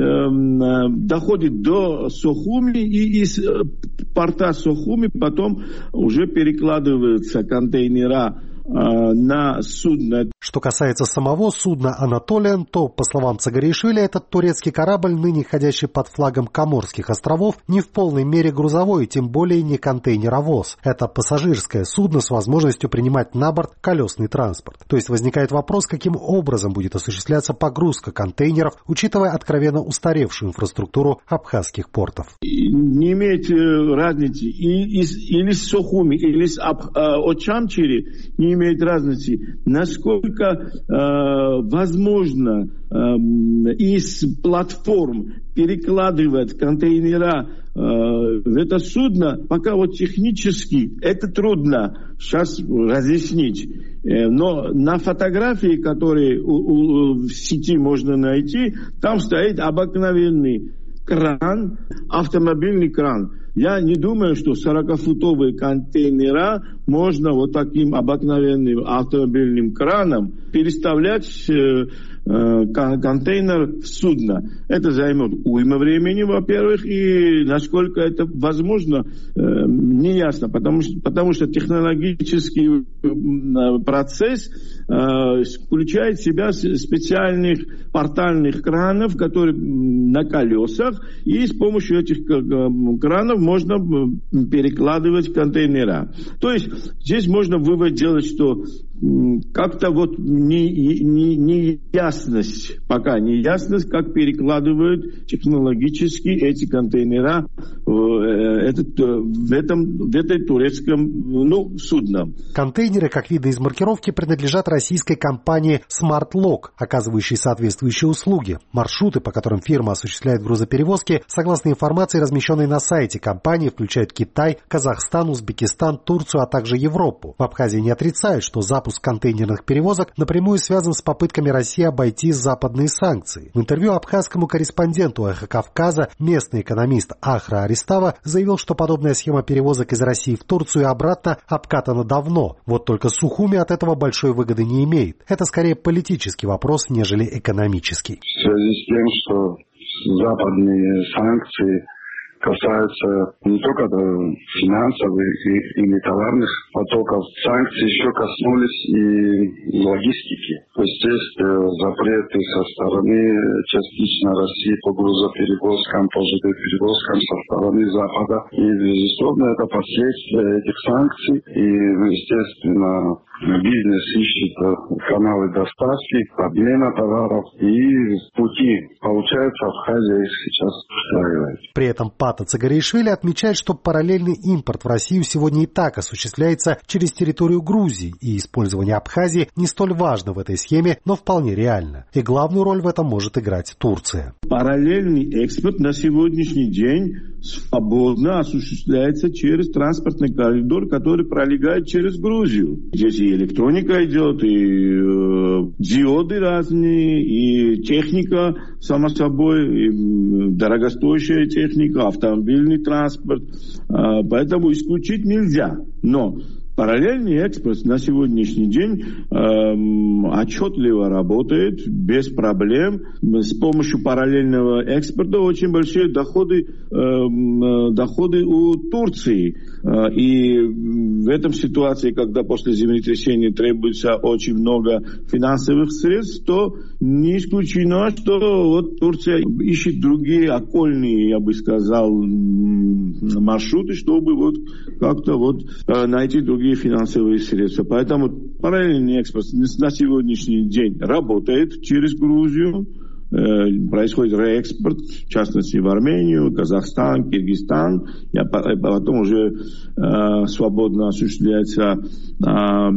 э, доходит до Сухуми, и из порта Сухуми потом уже перекладываются контейнера на судно. Что касается самого судна «Анатолиан», то, по словам Цагариишвили, этот турецкий корабль, ныне ходящий под флагом Коморских островов, не в полной мере грузовой, тем более не контейнеровоз. Это пассажирское судно с возможностью принимать на борт колесный транспорт. То есть возникает вопрос, каким образом будет осуществляться погрузка контейнеров, учитывая откровенно устаревшую инфраструктуру абхазских портов. Не имеет разницы и из, или с Сухуми, или с Очамчири, не имеет разницы, насколько э, возможно э, из платформ перекладывать контейнера э, в это судно, пока вот технически это трудно сейчас разъяснить. Э, но на фотографии, которые у, у, в сети можно найти, там стоит обыкновенный кран, автомобильный кран. Я не думаю, что сорокафутовые контейнера можно вот таким обыкновенным автомобильным краном переставлять э, э, контейнер в судно. Это займет уйма времени, во-первых, и насколько это возможно, э, не ясно, потому что, потому что технологический процесс э, включает в себя специальных портальных кранов, которые на колесах, и с помощью этих кранов можно перекладывать контейнера. То есть здесь можно вывод делать, что как-то вот не, не, не ясность, пока не ясность, как перекладывают технологически эти контейнера в, этот, в, этом, в этой турецком ну, судне. Контейнеры, как видно из маркировки, принадлежат российской компании SmartLog, оказывающей соответствующие услуги. Маршруты, по которым фирма осуществляет грузоперевозки, согласно информации, размещенной на сайте компании, включают Китай, Казахстан, Узбекистан, Турцию, а также Европу. В Абхазии не отрицают, что запуск контейнерных перевозок напрямую связан с попытками России обойти западные санкции. В интервью абхазскому корреспонденту «Эхо Кавказа» местный экономист Ахра Аристава заявил, что подобная схема перевозок из России в Турцию и обратно обкатана давно. Вот только Сухуми от этого большой выгоды не имеет. Это скорее политический вопрос, нежели экономический. В связи с тем, что западные санкции касается не только финансовых или товарных потоков. Санкции еще коснулись и логистики. То есть есть запреты со стороны частично России по грузоперевозкам, по ЖД-перевозкам со стороны Запада. И, безусловно, это последствия этих санкций. И, естественно, бизнес ищет каналы доставки, обмена товаров и пути. Получается, Абхазия их сейчас устраивает. При этом Пата Цагариишвили отмечает, что параллельный импорт в Россию сегодня и так осуществляется через территорию Грузии, и использование Абхазии не столь важно в этой схеме, но вполне реально. И главную роль в этом может играть Турция. Параллельный экспорт на сегодняшний день свободно осуществляется через транспортный коридор, который пролегает через Грузию. Здесь и электроника идет, и э, диоды разные, и техника, само собой, и дорогостоящая техника, автомобильный транспорт. Э, поэтому исключить нельзя. Но параллельный экспорт на сегодняшний день э, отчетливо работает, без проблем. С помощью параллельного экспорта очень большие доходы, э, доходы у Турции. Э, и в этом ситуации, когда после землетрясения требуется очень много финансовых средств, то не исключено, что вот Турция ищет другие окольные, я бы сказал, маршруты, чтобы вот как-то вот э, найти другие финансовые средства. Поэтому параллельный экспорт на сегодняшний день работает через Грузию. Э, происходит реэкспорт, в частности в Армению, Казахстан, Киргизстан. И потом уже э, свободно осуществляется э,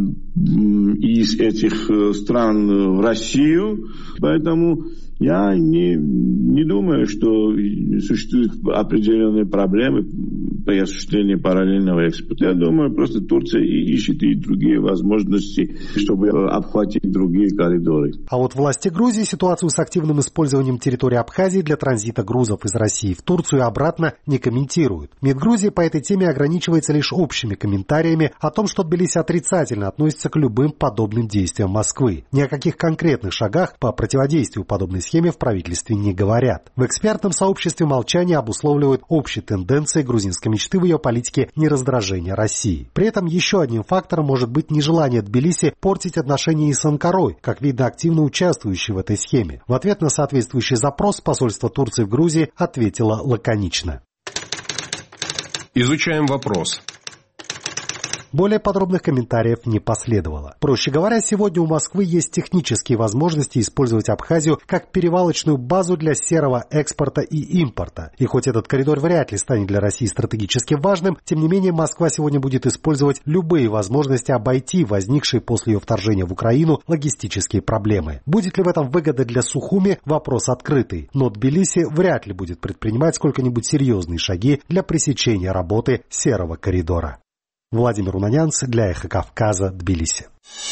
из этих стран в Россию. Поэтому я не, не думаю, что существуют определенные проблемы при осуществлении параллельного экспорта. Я думаю, просто Турция ищет и другие возможности, чтобы обхватить другие коридоры. А вот власти Грузии ситуацию с активным использованием территории Абхазии для транзита грузов из России в Турцию и обратно не комментируют. МИД Грузии по этой теме ограничивается лишь общими комментариями о том, что Тбилиси отрицательно относится к любым подобным действиям Москвы. Ни о каких конкретных шагах по противодействию подобной схеме в правительстве не говорят. В экспертном сообществе молчание обусловливают общей тенденцией грузинской мечты в ее политике нераздражения России. При этом еще одним фактором может быть нежелание Тбилиси портить отношения и с Анкарой, как видно, активно участвующей в этой схеме. В ответ на соответствующий запрос посольство Турции в Грузии ответило лаконично. Изучаем вопрос. Более подробных комментариев не последовало. Проще говоря, сегодня у Москвы есть технические возможности использовать Абхазию как перевалочную базу для серого экспорта и импорта. И хоть этот коридор вряд ли станет для России стратегически важным, тем не менее Москва сегодня будет использовать любые возможности обойти возникшие после ее вторжения в Украину логистические проблемы. Будет ли в этом выгода для Сухуми – вопрос открытый. Но Тбилиси вряд ли будет предпринимать сколько-нибудь серьезные шаги для пресечения работы серого коридора. Владимир Унанянц для Эхо Кавказа, Тбилиси.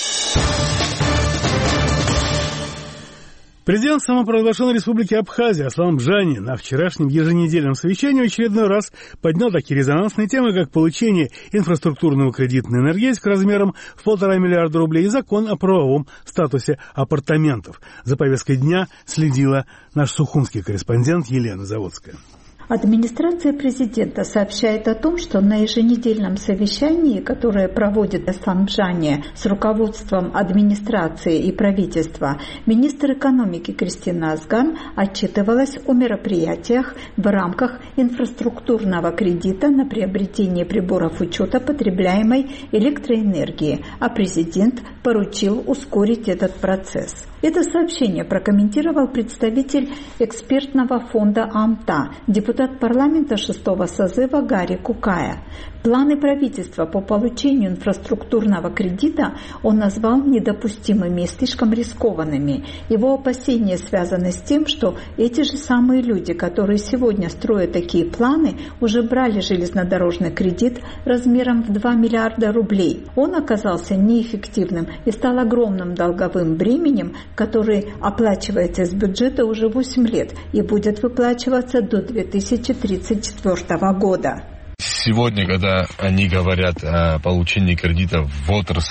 Президент самопровозглашенной республики Абхазия Аслан Бжани на вчерашнем еженедельном совещании в очередной раз поднял такие резонансные темы, как получение инфраструктурного кредита на энергетику размером в полтора миллиарда рублей и закон о правовом статусе апартаментов. За повесткой дня следила наш сухумский корреспондент Елена Заводская. Администрация президента сообщает о том, что на еженедельном совещании, которое проводит Аслан Бжани с руководством администрации и правительства, министр экономики Кристина Азган отчитывалась о мероприятиях в рамках инфраструктурного кредита на приобретение приборов учета потребляемой электроэнергии, а президент поручил ускорить этот процесс. Это сообщение прокомментировал представитель экспертного фонда АМТА, депутат парламента шестого созыва Гарри Кукая. Планы правительства по получению инфраструктурного кредита он назвал недопустимыми и слишком рискованными. Его опасения связаны с тем, что эти же самые люди, которые сегодня строят такие планы, уже брали железнодорожный кредит размером в два миллиарда рублей. Он оказался неэффективным и стал огромным долговым бременем, который оплачивается из бюджета уже восемь лет и будет выплачиваться до две тысячи тридцать четвёртого года. Сегодня, когда они говорят о получении кредитов в отрасль,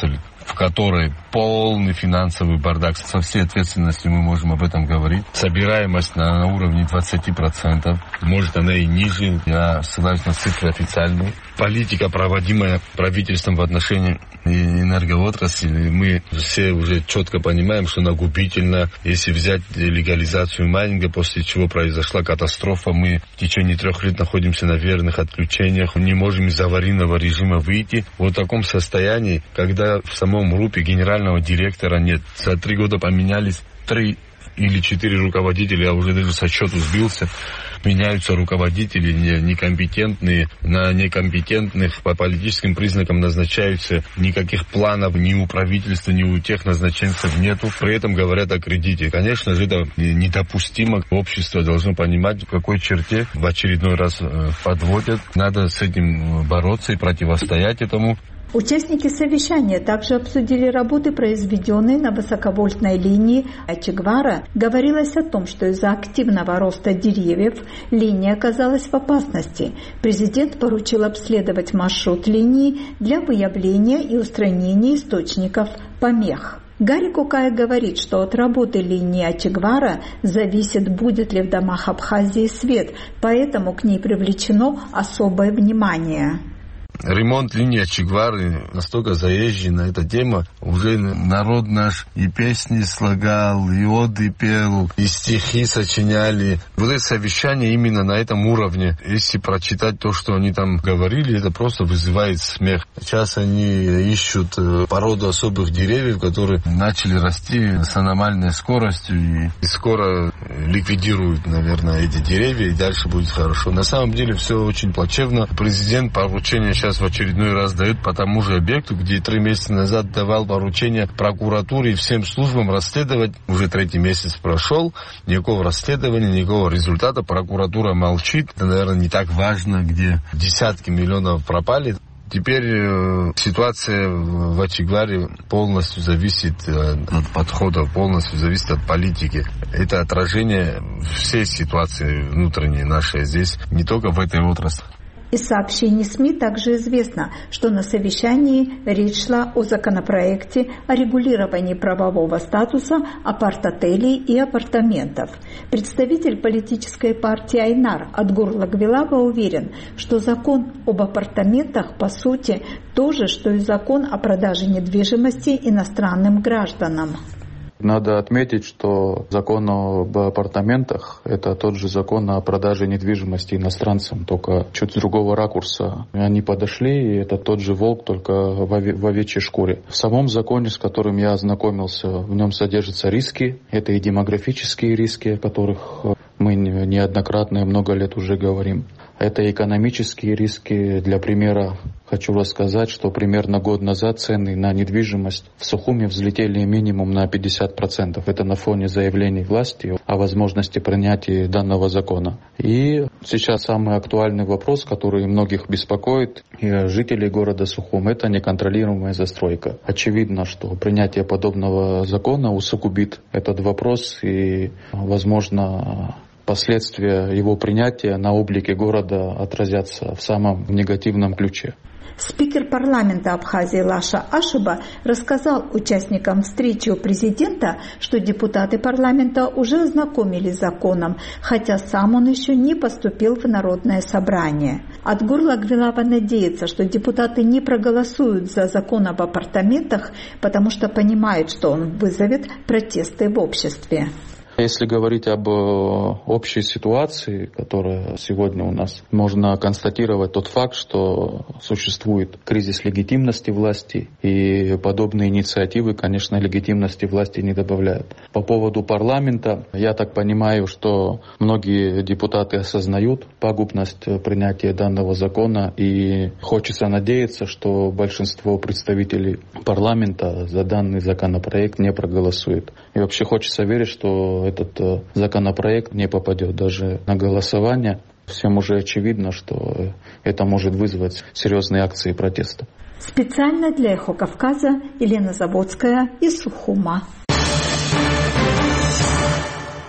в которой полный финансовый бардак. Со всей ответственностью мы можем об этом говорить. Собираемость на, на уровне двадцать процентов. Может, она и ниже. Я ссылаюсь на цифры официальные. Политика, проводимая правительством в отношении энергоотрасли, мы все уже четко понимаем, что она губительна. Если взять легализацию майнинга, после чего произошла катастрофа, мы в течение трех лет находимся на верных отключениях, не можем из аварийного режима выйти. В таком состоянии, когда в самом РУПе генерального директора нет. За три года поменялись три или четыре руководителя, я уже даже со счету сбился. Меняются руководители некомпетентные, на некомпетентных по политическим признакам назначаются, никаких планов ни у правительства, ни у тех назначенцев нету. При этом говорят о кредите. Конечно же, это недопустимо. Общество должно понимать, в какой черте в очередной раз подводят. Надо с этим бороться и противостоять этому. Участники совещания также обсудили работы, произведенные на высоковольтной линии Ачигвара. Говорилось о том, что из-за активного роста деревьев линия оказалась в опасности. Президент поручил обследовать маршрут линии для выявления и устранения источников помех. Гарри Кукай говорит, что от работы линии Ачигвара зависит, будет ли в домах Абхазии свет, поэтому к ней привлечено особое внимание. Ремонт линии Ачигвары настолько заезжена эта тема. Уже народ наш и песни слагал, и оды пел, и стихи сочиняли. Вот это совещание именно на этом уровне. Если прочитать то, что они там говорили, это просто вызывает смех. Сейчас они ищут породу особых деревьев, которые начали расти с аномальной скоростью. И скоро ликвидируют, наверное, эти деревья, и дальше будет хорошо. На самом деле все очень плачевно. Президент поручение сейчас в очередной раз дает по тому же объекту, где три месяца назад давал поручение прокуратуре и всем службам расследовать. Уже третий месяц прошел, никакого расследования, никакого результата. Прокуратура молчит. Это, наверное, не так важно, где десятки миллионов пропали. Теперь э, ситуация в Ачигваре полностью зависит от подхода, полностью зависит от политики. Это отражение всей ситуации внутренней нашей здесь, не только в этой отрасли. Из сообщений СМИ также известно, что на совещании речь шла о законопроекте о регулировании правового статуса апарт-отелей и апартаментов. Представитель политической партии Айнар Адгур Лагвилава уверен, что закон об апартаментах по сути то же, что и закон о продаже недвижимости иностранным гражданам. Надо отметить, что закон об апартаментах – это тот же закон о продаже недвижимости иностранцам, только чуть с другого ракурса. Они подошли, и это тот же волк, только в овечьей шкуре. В самом законе, с которым я ознакомился, в нем содержатся риски. Это и демографические риски, о которых мы неоднократно и много лет уже говорим. Это экономические риски. Для примера хочу рассказать, что примерно год назад цены на недвижимость в Сухуми взлетели минимум на пятьдесят процентов. Это на фоне заявлений власти о возможности принятия данного закона. И сейчас самый актуальный вопрос, который многих беспокоит и жителей города Сухум, это неконтролируемая застройка. Очевидно, что принятие подобного закона усугубит этот вопрос и, возможно, последствия его принятия на облике города отразятся в самом негативном ключе. Спикер парламента Абхазии Лаша Ашиба рассказал участникам встречи у президента, что депутаты парламента уже ознакомились с законом, хотя сам он еще не поступил в народное собрание. Адгур Лагвилава надеется, что депутаты не проголосуют за закон об апартаментах, потому что понимают, что он вызовет протесты в обществе. Если говорить об общей ситуации, которая сегодня у нас, можно констатировать тот факт, что существует кризис легитимности власти, и подобные инициативы, конечно, легитимности власти не добавляют. По поводу парламента, я так понимаю, что многие депутаты осознают пагубность принятия данного закона, и хочется надеяться, что большинство представителей парламента за данный законопроект не проголосует. И вообще хочется верить, что этот законопроект не попадет даже на голосование. Всем уже очевидно, что это может вызвать серьезные акции протеста. Специально для «Эхо Кавказа» Елена Заводская из Сухума.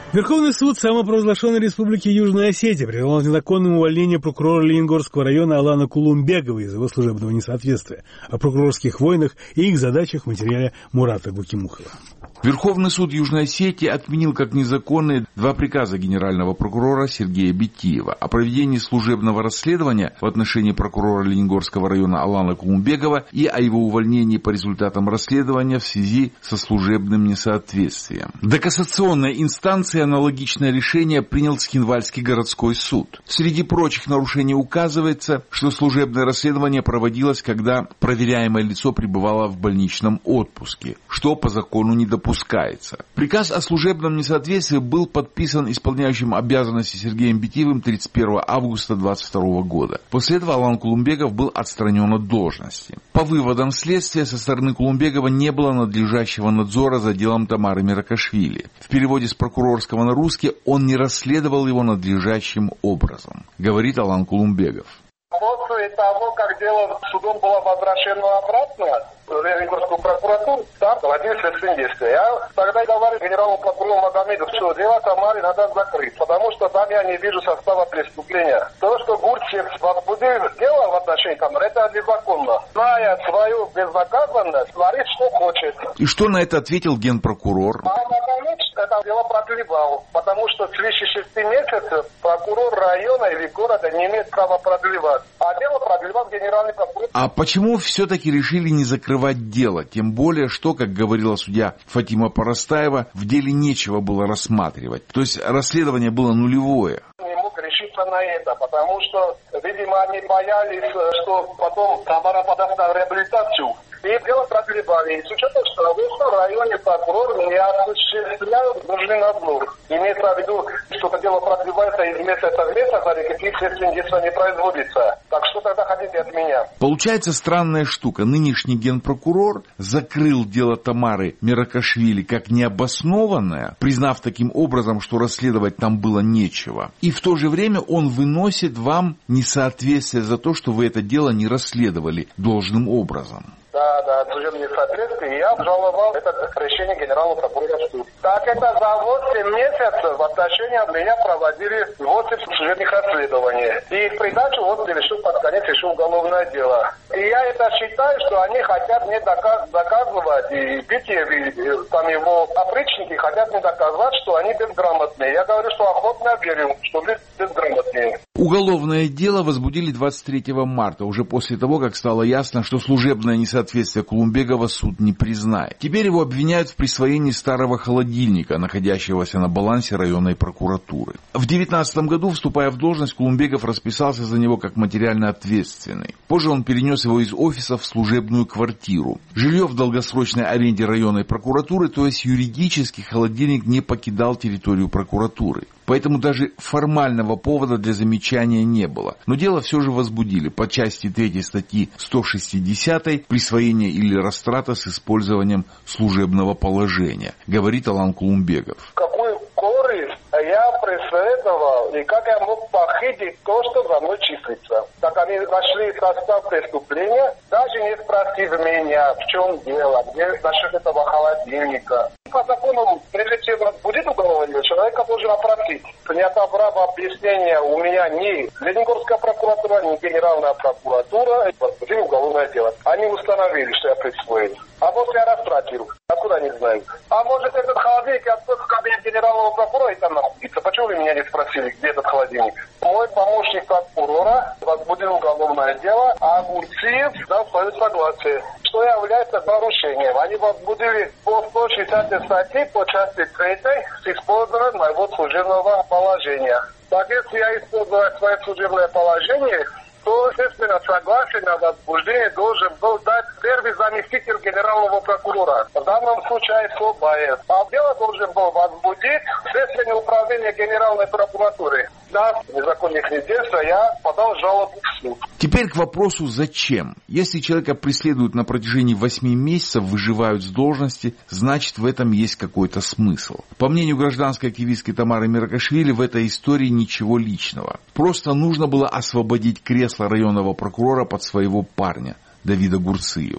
Верховный суд самопровозглашенной республики Южная Осетия признал незаконным увольнение прокурора Лениногорского района Алана Кулумбегова из его служебного несоответствия о прокурорских войнах и их задачах в материале Мурата Гукимухова. Верховный суд Южной Осетии отменил как незаконные два приказа генерального прокурора Сергея Бетиева о проведении служебного расследования в отношении прокурора Лениногорского района Алана Кулумбегова и о его увольнении по результатам расследования в связи со служебным несоответствием. До кассационной инстанции аналогичное решение принял Цхинвальский городской суд. Среди прочих нарушений указывается, что служебное расследование проводилось, когда проверяемое лицо пребывало в больничном отпуске, что по закону не допускается. Приказ о служебном несоответствии был подписан исполняющим обязанности Сергеем Бетиевым тридцать первого августа двадцать второго года. После этого Алан Кулумбегов был отстранен от должности. По выводам следствия, со стороны Кулумбегова не было надлежащего надзора за делом Тамары Миракашвили. В переводе с прокурорского на русский он не расследовал его надлежащим образом, говорит Алан Кулумбегов. После того, как дело судом было возвращено обратно в Лениногорскую прокуратуру, там проводили следственные действия. Я тогда говорю генералу прокурору Магомедову, что дело Тамары надо закрыть, потому что там я не вижу состава преступления. То, что Гурчев возбудил дело в отношении Тамары, это незаконно. Зная свою безнаказанность, творит, что хочет. И что на это ответил генпрокурор? А Магомедов это дело продлевал, потому что свыше шести месяцев прокурор района или города не имеет права продлевать. А дело продлевал генеральный прокурор. А почему все-таки решили не закрывать дело? Тем более, что, как говорила судья Фатима Парастаева, в деле нечего было рассматривать. То есть расследование было нулевое. Не мог решиться на это, потому что, видимо, они боялись, что потом Тамара подаст на реабилитацию. И дело продлевали. И с учетом, что в районе прокурор не осуществлял нужный надзор. Имеется в виду, что это дело продлевается из месяца в месяц, а никаких следственных действий не производится. Так что тогда хотите от меня? Получается странная штука. Нынешний генпрокурор закрыл дело Тамары Миракашвили как необоснованное, признав таким образом, что расследовать там было нечего. И в то же время он выносит вам несоответствие за то, что вы это дело не расследовали должным образом. Да, да, служебное несоответствие, и я обжаловал это решение генерального прокурора в суд. Так это за восемь месяцев в отношении меня проводили восемь служебных расследований. И в придачу вот решил под конец решил уголовное дело. И я это считаю, что они хотят мне доказ- доказывать, и Битьев, и там его опричники хотят мне доказать, что они безграмотные. Я говорю, что охотно верю, что вы безграмотные. Уголовное дело возбудили двадцать третьего марта, уже после того, как стало ясно, что служебное несоответствие Кулумбегова суд не признает. Теперь его обвиняют в присвоении старого холодильника, находящегося на балансе районной прокуратуры. В две тысячи девятнадцатом году, вступая в должность, Кулумбегов расписался за него как материально ответственный. Позже он перенес его из офиса в служебную квартиру. Жилье в долгосрочной аренде районной прокуратуры, то есть юридически холодильник не покидал территорию прокуратуры. Поэтому даже формального повода для замечания не было. Но дело все же возбудили по части третьей статьи сто шестьдесят «Присвоение или растрата с использованием служебного положения», говорит Алан Кулумбегов. Какую корысть я преследовал и как я мог похитить то, что за мной числится. Так они нашли состав преступления, даже не спросив меня, в чем дело, где насчет этого холодильника. По закону, прежде чем возбудить уголовное дело, человека должен опросить. Не отобрав объяснения у меня ни Лениногорская прокуратура, ни Генеральная прокуратура, возбудили уголовное дело. Они установили, что я присвоил. А вот я растратил. Откуда не знаю. А может этот холодильник откуда в кабинет генерального прокурора и там находится? Почему вы меня не спросили, где этот холодильник? Мой помощник прокурора возбудил уголовное дело, а Гурцев дал свое согласие, что является нарушением. Они возбудили по сто шестидесятой статье по части третьей с использованием моего служебного положения. Так если я использую свое служебное положение, то, естественно, согласие на возбуждение должен был дать первый заместитель генерального прокурора. В данном случае Собаев. А дело должен был возбудить Следственное управление Генеральной прокуратуры. Да, незаконных действий я подал жалобу в суд. Теперь к вопросу «зачем?». Если человека преследуют на протяжении восьми месяцев, выживают с должности, значит в этом есть какой-то смысл. По мнению гражданской активистки Тамары Миракашвили, в этой истории ничего личного. Просто нужно было освободить кресло районного прокурора под своего парня Давида Гурциева.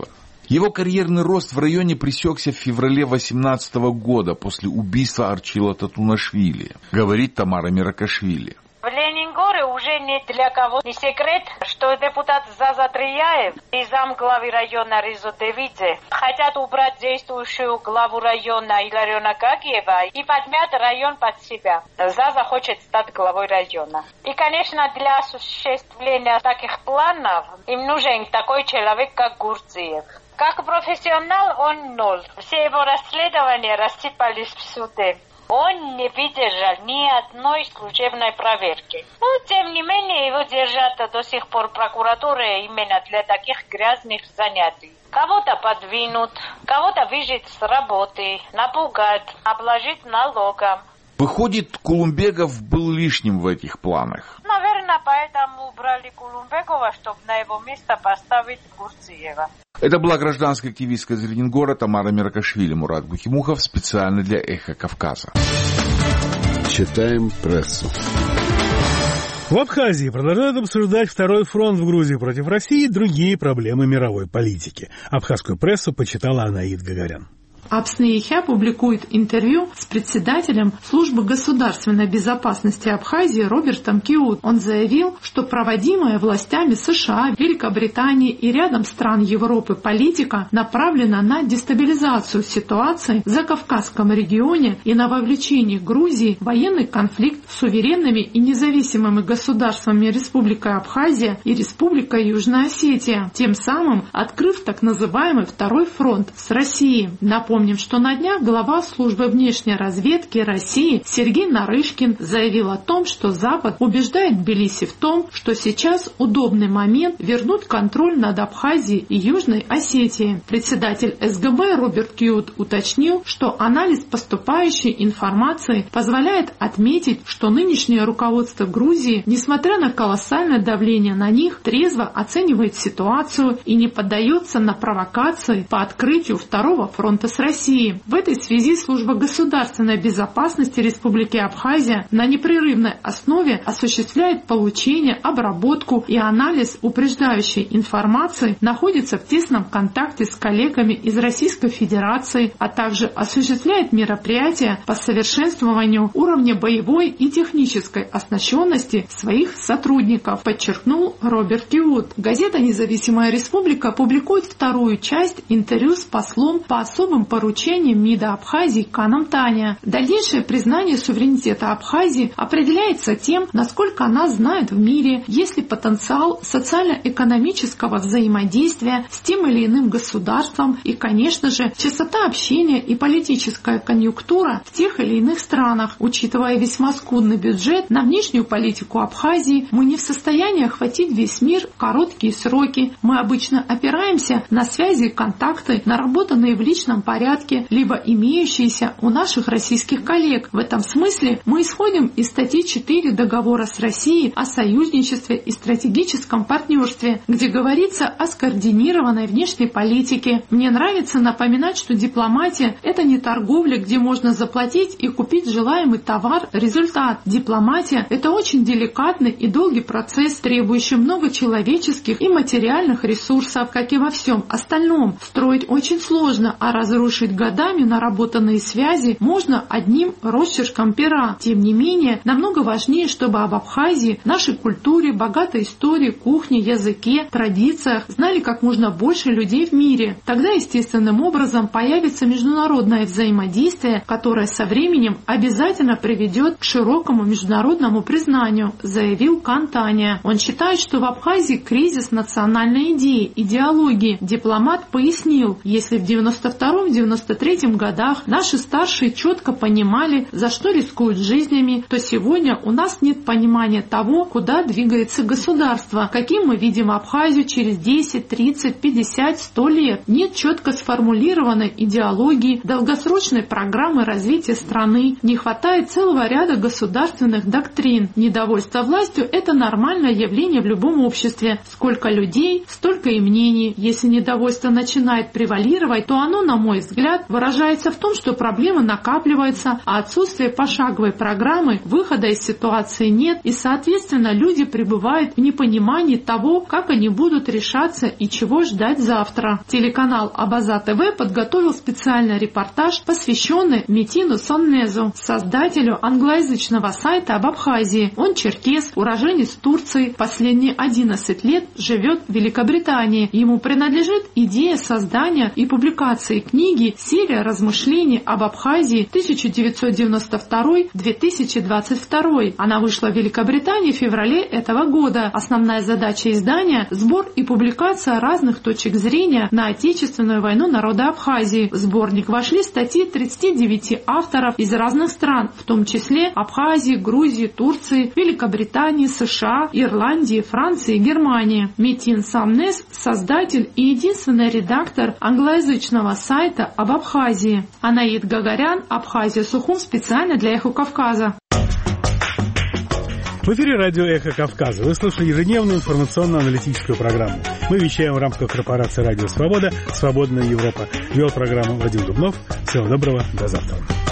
Его карьерный рост в районе пресекся в феврале две тысячи восемнадцатого года после убийства Арчила Татунашвили, говорит Тамара Миракашвили. В Ленингоре уже ни для кого не секрет, что депутат Заза Трияев и замглавы района Ризо Девидзе хотят убрать действующую главу района Илариона Гагиева и подмять район под себя. Заза хочет стать главой района. И, конечно, для осуществления таких планов им нужен такой человек, как Гурциев. Как профессионал он ноль. Все его расследования рассыпались в суде. Он не выдержал ни одной служебной проверки. Но, тем не менее, его держат до сих пор прокуратура именно для таких грязных занятий. Кого-то подвинут, кого-то выжить с работы, напугать, обложить налогом. Выходит, Кулумбегов был лишним в этих планах. Наверное, поэтому убрали Кулумбегова, чтобы на его место поставить Гурциева. Это была гражданская активистка из Ленингора Тамара Миракашвили, Мурат Бухимухов специально для «Эхо Кавказа». Читаем прессу. В Абхазии продолжают обсуждать второй фронт в Грузии против России и другие проблемы мировой политики. Абхазскую прессу почитала Анаид Гагарян. Абснеихя публикует интервью с председателем Службы государственной безопасности Абхазии Робертом Киут. Он заявил, что проводимая властями США, Великобритании и рядом стран Европы политика направлена на дестабилизацию ситуации в Закавказском регионе и на вовлечение Грузии в военный конфликт с суверенными и независимыми государствами Республикой Абхазия и Республикой Южная Осетия, тем самым открыв так называемый второй фронт с Россией. Напомню, Напомним, что на днях глава службы внешней разведки России Сергей Нарышкин заявил о том, что Запад убеждает Тбилиси в том, что сейчас удобный момент вернуть контроль над Абхазией и Южной Осетией. Председатель эс гэ бэ Роберт Киут уточнил, что анализ поступающей информации позволяет отметить, что нынешнее руководство Грузии, несмотря на колоссальное давление на них, трезво оценивает ситуацию и не поддается на провокации по открытию второго фронта с Россией. России. В этой связи Служба государственной безопасности Республики Абхазия на непрерывной основе осуществляет получение, обработку и анализ упреждающей информации, находится в тесном контакте с коллегами из Российской Федерации, а также осуществляет мероприятия по совершенствованию уровня боевой и технической оснащенности своих сотрудников, подчеркнул Роберт Киут. Газета «Независимая республика» публикует вторую часть интервью с послом по особым поручением МИДа Абхазии Каном Таня. Дальнейшее признание суверенитета Абхазии определяется тем, насколько она знает в мире, есть ли потенциал социально-экономического взаимодействия с тем или иным государством и, конечно же, частота общения и политическая конъюнктура в тех или иных странах. Учитывая весьма скудный бюджет на внешнюю политику Абхазии, мы не в состоянии охватить весь мир в короткие сроки. Мы обычно опираемся на связи и контакты, наработанные в личном порядке, либо имеющиеся у наших российских коллег. В этом смысле мы исходим из статьи четыре договора с Россией о союзничестве и стратегическом партнерстве, где говорится о скоординированной внешней политике. Мне нравится напоминать, что дипломатия – это не торговля, где можно заплатить и купить желаемый товар, результат. Дипломатия – это очень деликатный и долгий процесс, требующий много человеческих и материальных ресурсов, как и во всем остальном. Строить очень сложно, а разрушить годами наработанные связи можно одним росчерком пера. Тем не менее, намного важнее, чтобы об Абхазии, нашей культуре, богатой истории, кухне, языке, традициях знали как можно больше людей в мире. Тогда естественным образом появится международное взаимодействие, которое со временем обязательно приведет к широкому международному признанию, заявил Кан Таня. Он считает, что в Абхазии кризис национальной идеи, идеологии. Дипломат пояснил, если в девяносто втором — девяносто третьем годах наши старшие четко понимали, за что рискуют жизнями, то сегодня у нас нет понимания того, куда двигается государство, каким мы видим Абхазию через десять, тридцать, пятьдесят, сто лет. Нет четко сформулированной идеологии, долгосрочной программы развития страны, не хватает целого ряда государственных доктрин. Недовольство властью – это нормальное явление в любом обществе. Сколько людей, столько и мнений. Если недовольство начинает превалировать, то оно, на мой взгляд, взгляд, выражается в том, что проблема накапливается, а отсутствие пошаговой программы выхода из ситуации нет, и, соответственно, люди пребывают в непонимании того, как они будут решаться и чего ждать завтра. Телеканал Абаза ТВ подготовил специальный репортаж, посвященный Метину Соннезу, создателю англоязычного сайта об Абхазии. Он черкес, уроженец Турции, последние одиннадцать лет живет в Великобритании. Ему принадлежит идея создания и публикации книги «Серия размышлений об Абхазии тысяча девятьсот девяносто второй — две тысячи двадцать второй». Она вышла в Великобритании в феврале этого года. Основная задача издания – сбор и публикация разных точек зрения на Отечественную войну народа Абхазии. В сборник вошли статьи тридцати девяти авторов из разных стран, в том числе Абхазии, Грузии, Турции, Великобритании, США, Ирландии, Франции и Германии. Метин Соннез – создатель и единственный редактор англоязычного сайта об Абхазии. Анаид Гагарян, Абхазия, Сухум, специально для Эхо Кавказа. В эфире радио «Эхо Кавказа». Вы слушали ежедневную информационно-аналитическую программу. Мы вещаем в рамках корпорации «Радио Свобода», «Свободная Европа». Вел программу Вадим Дубнов. Всего доброго, до завтра.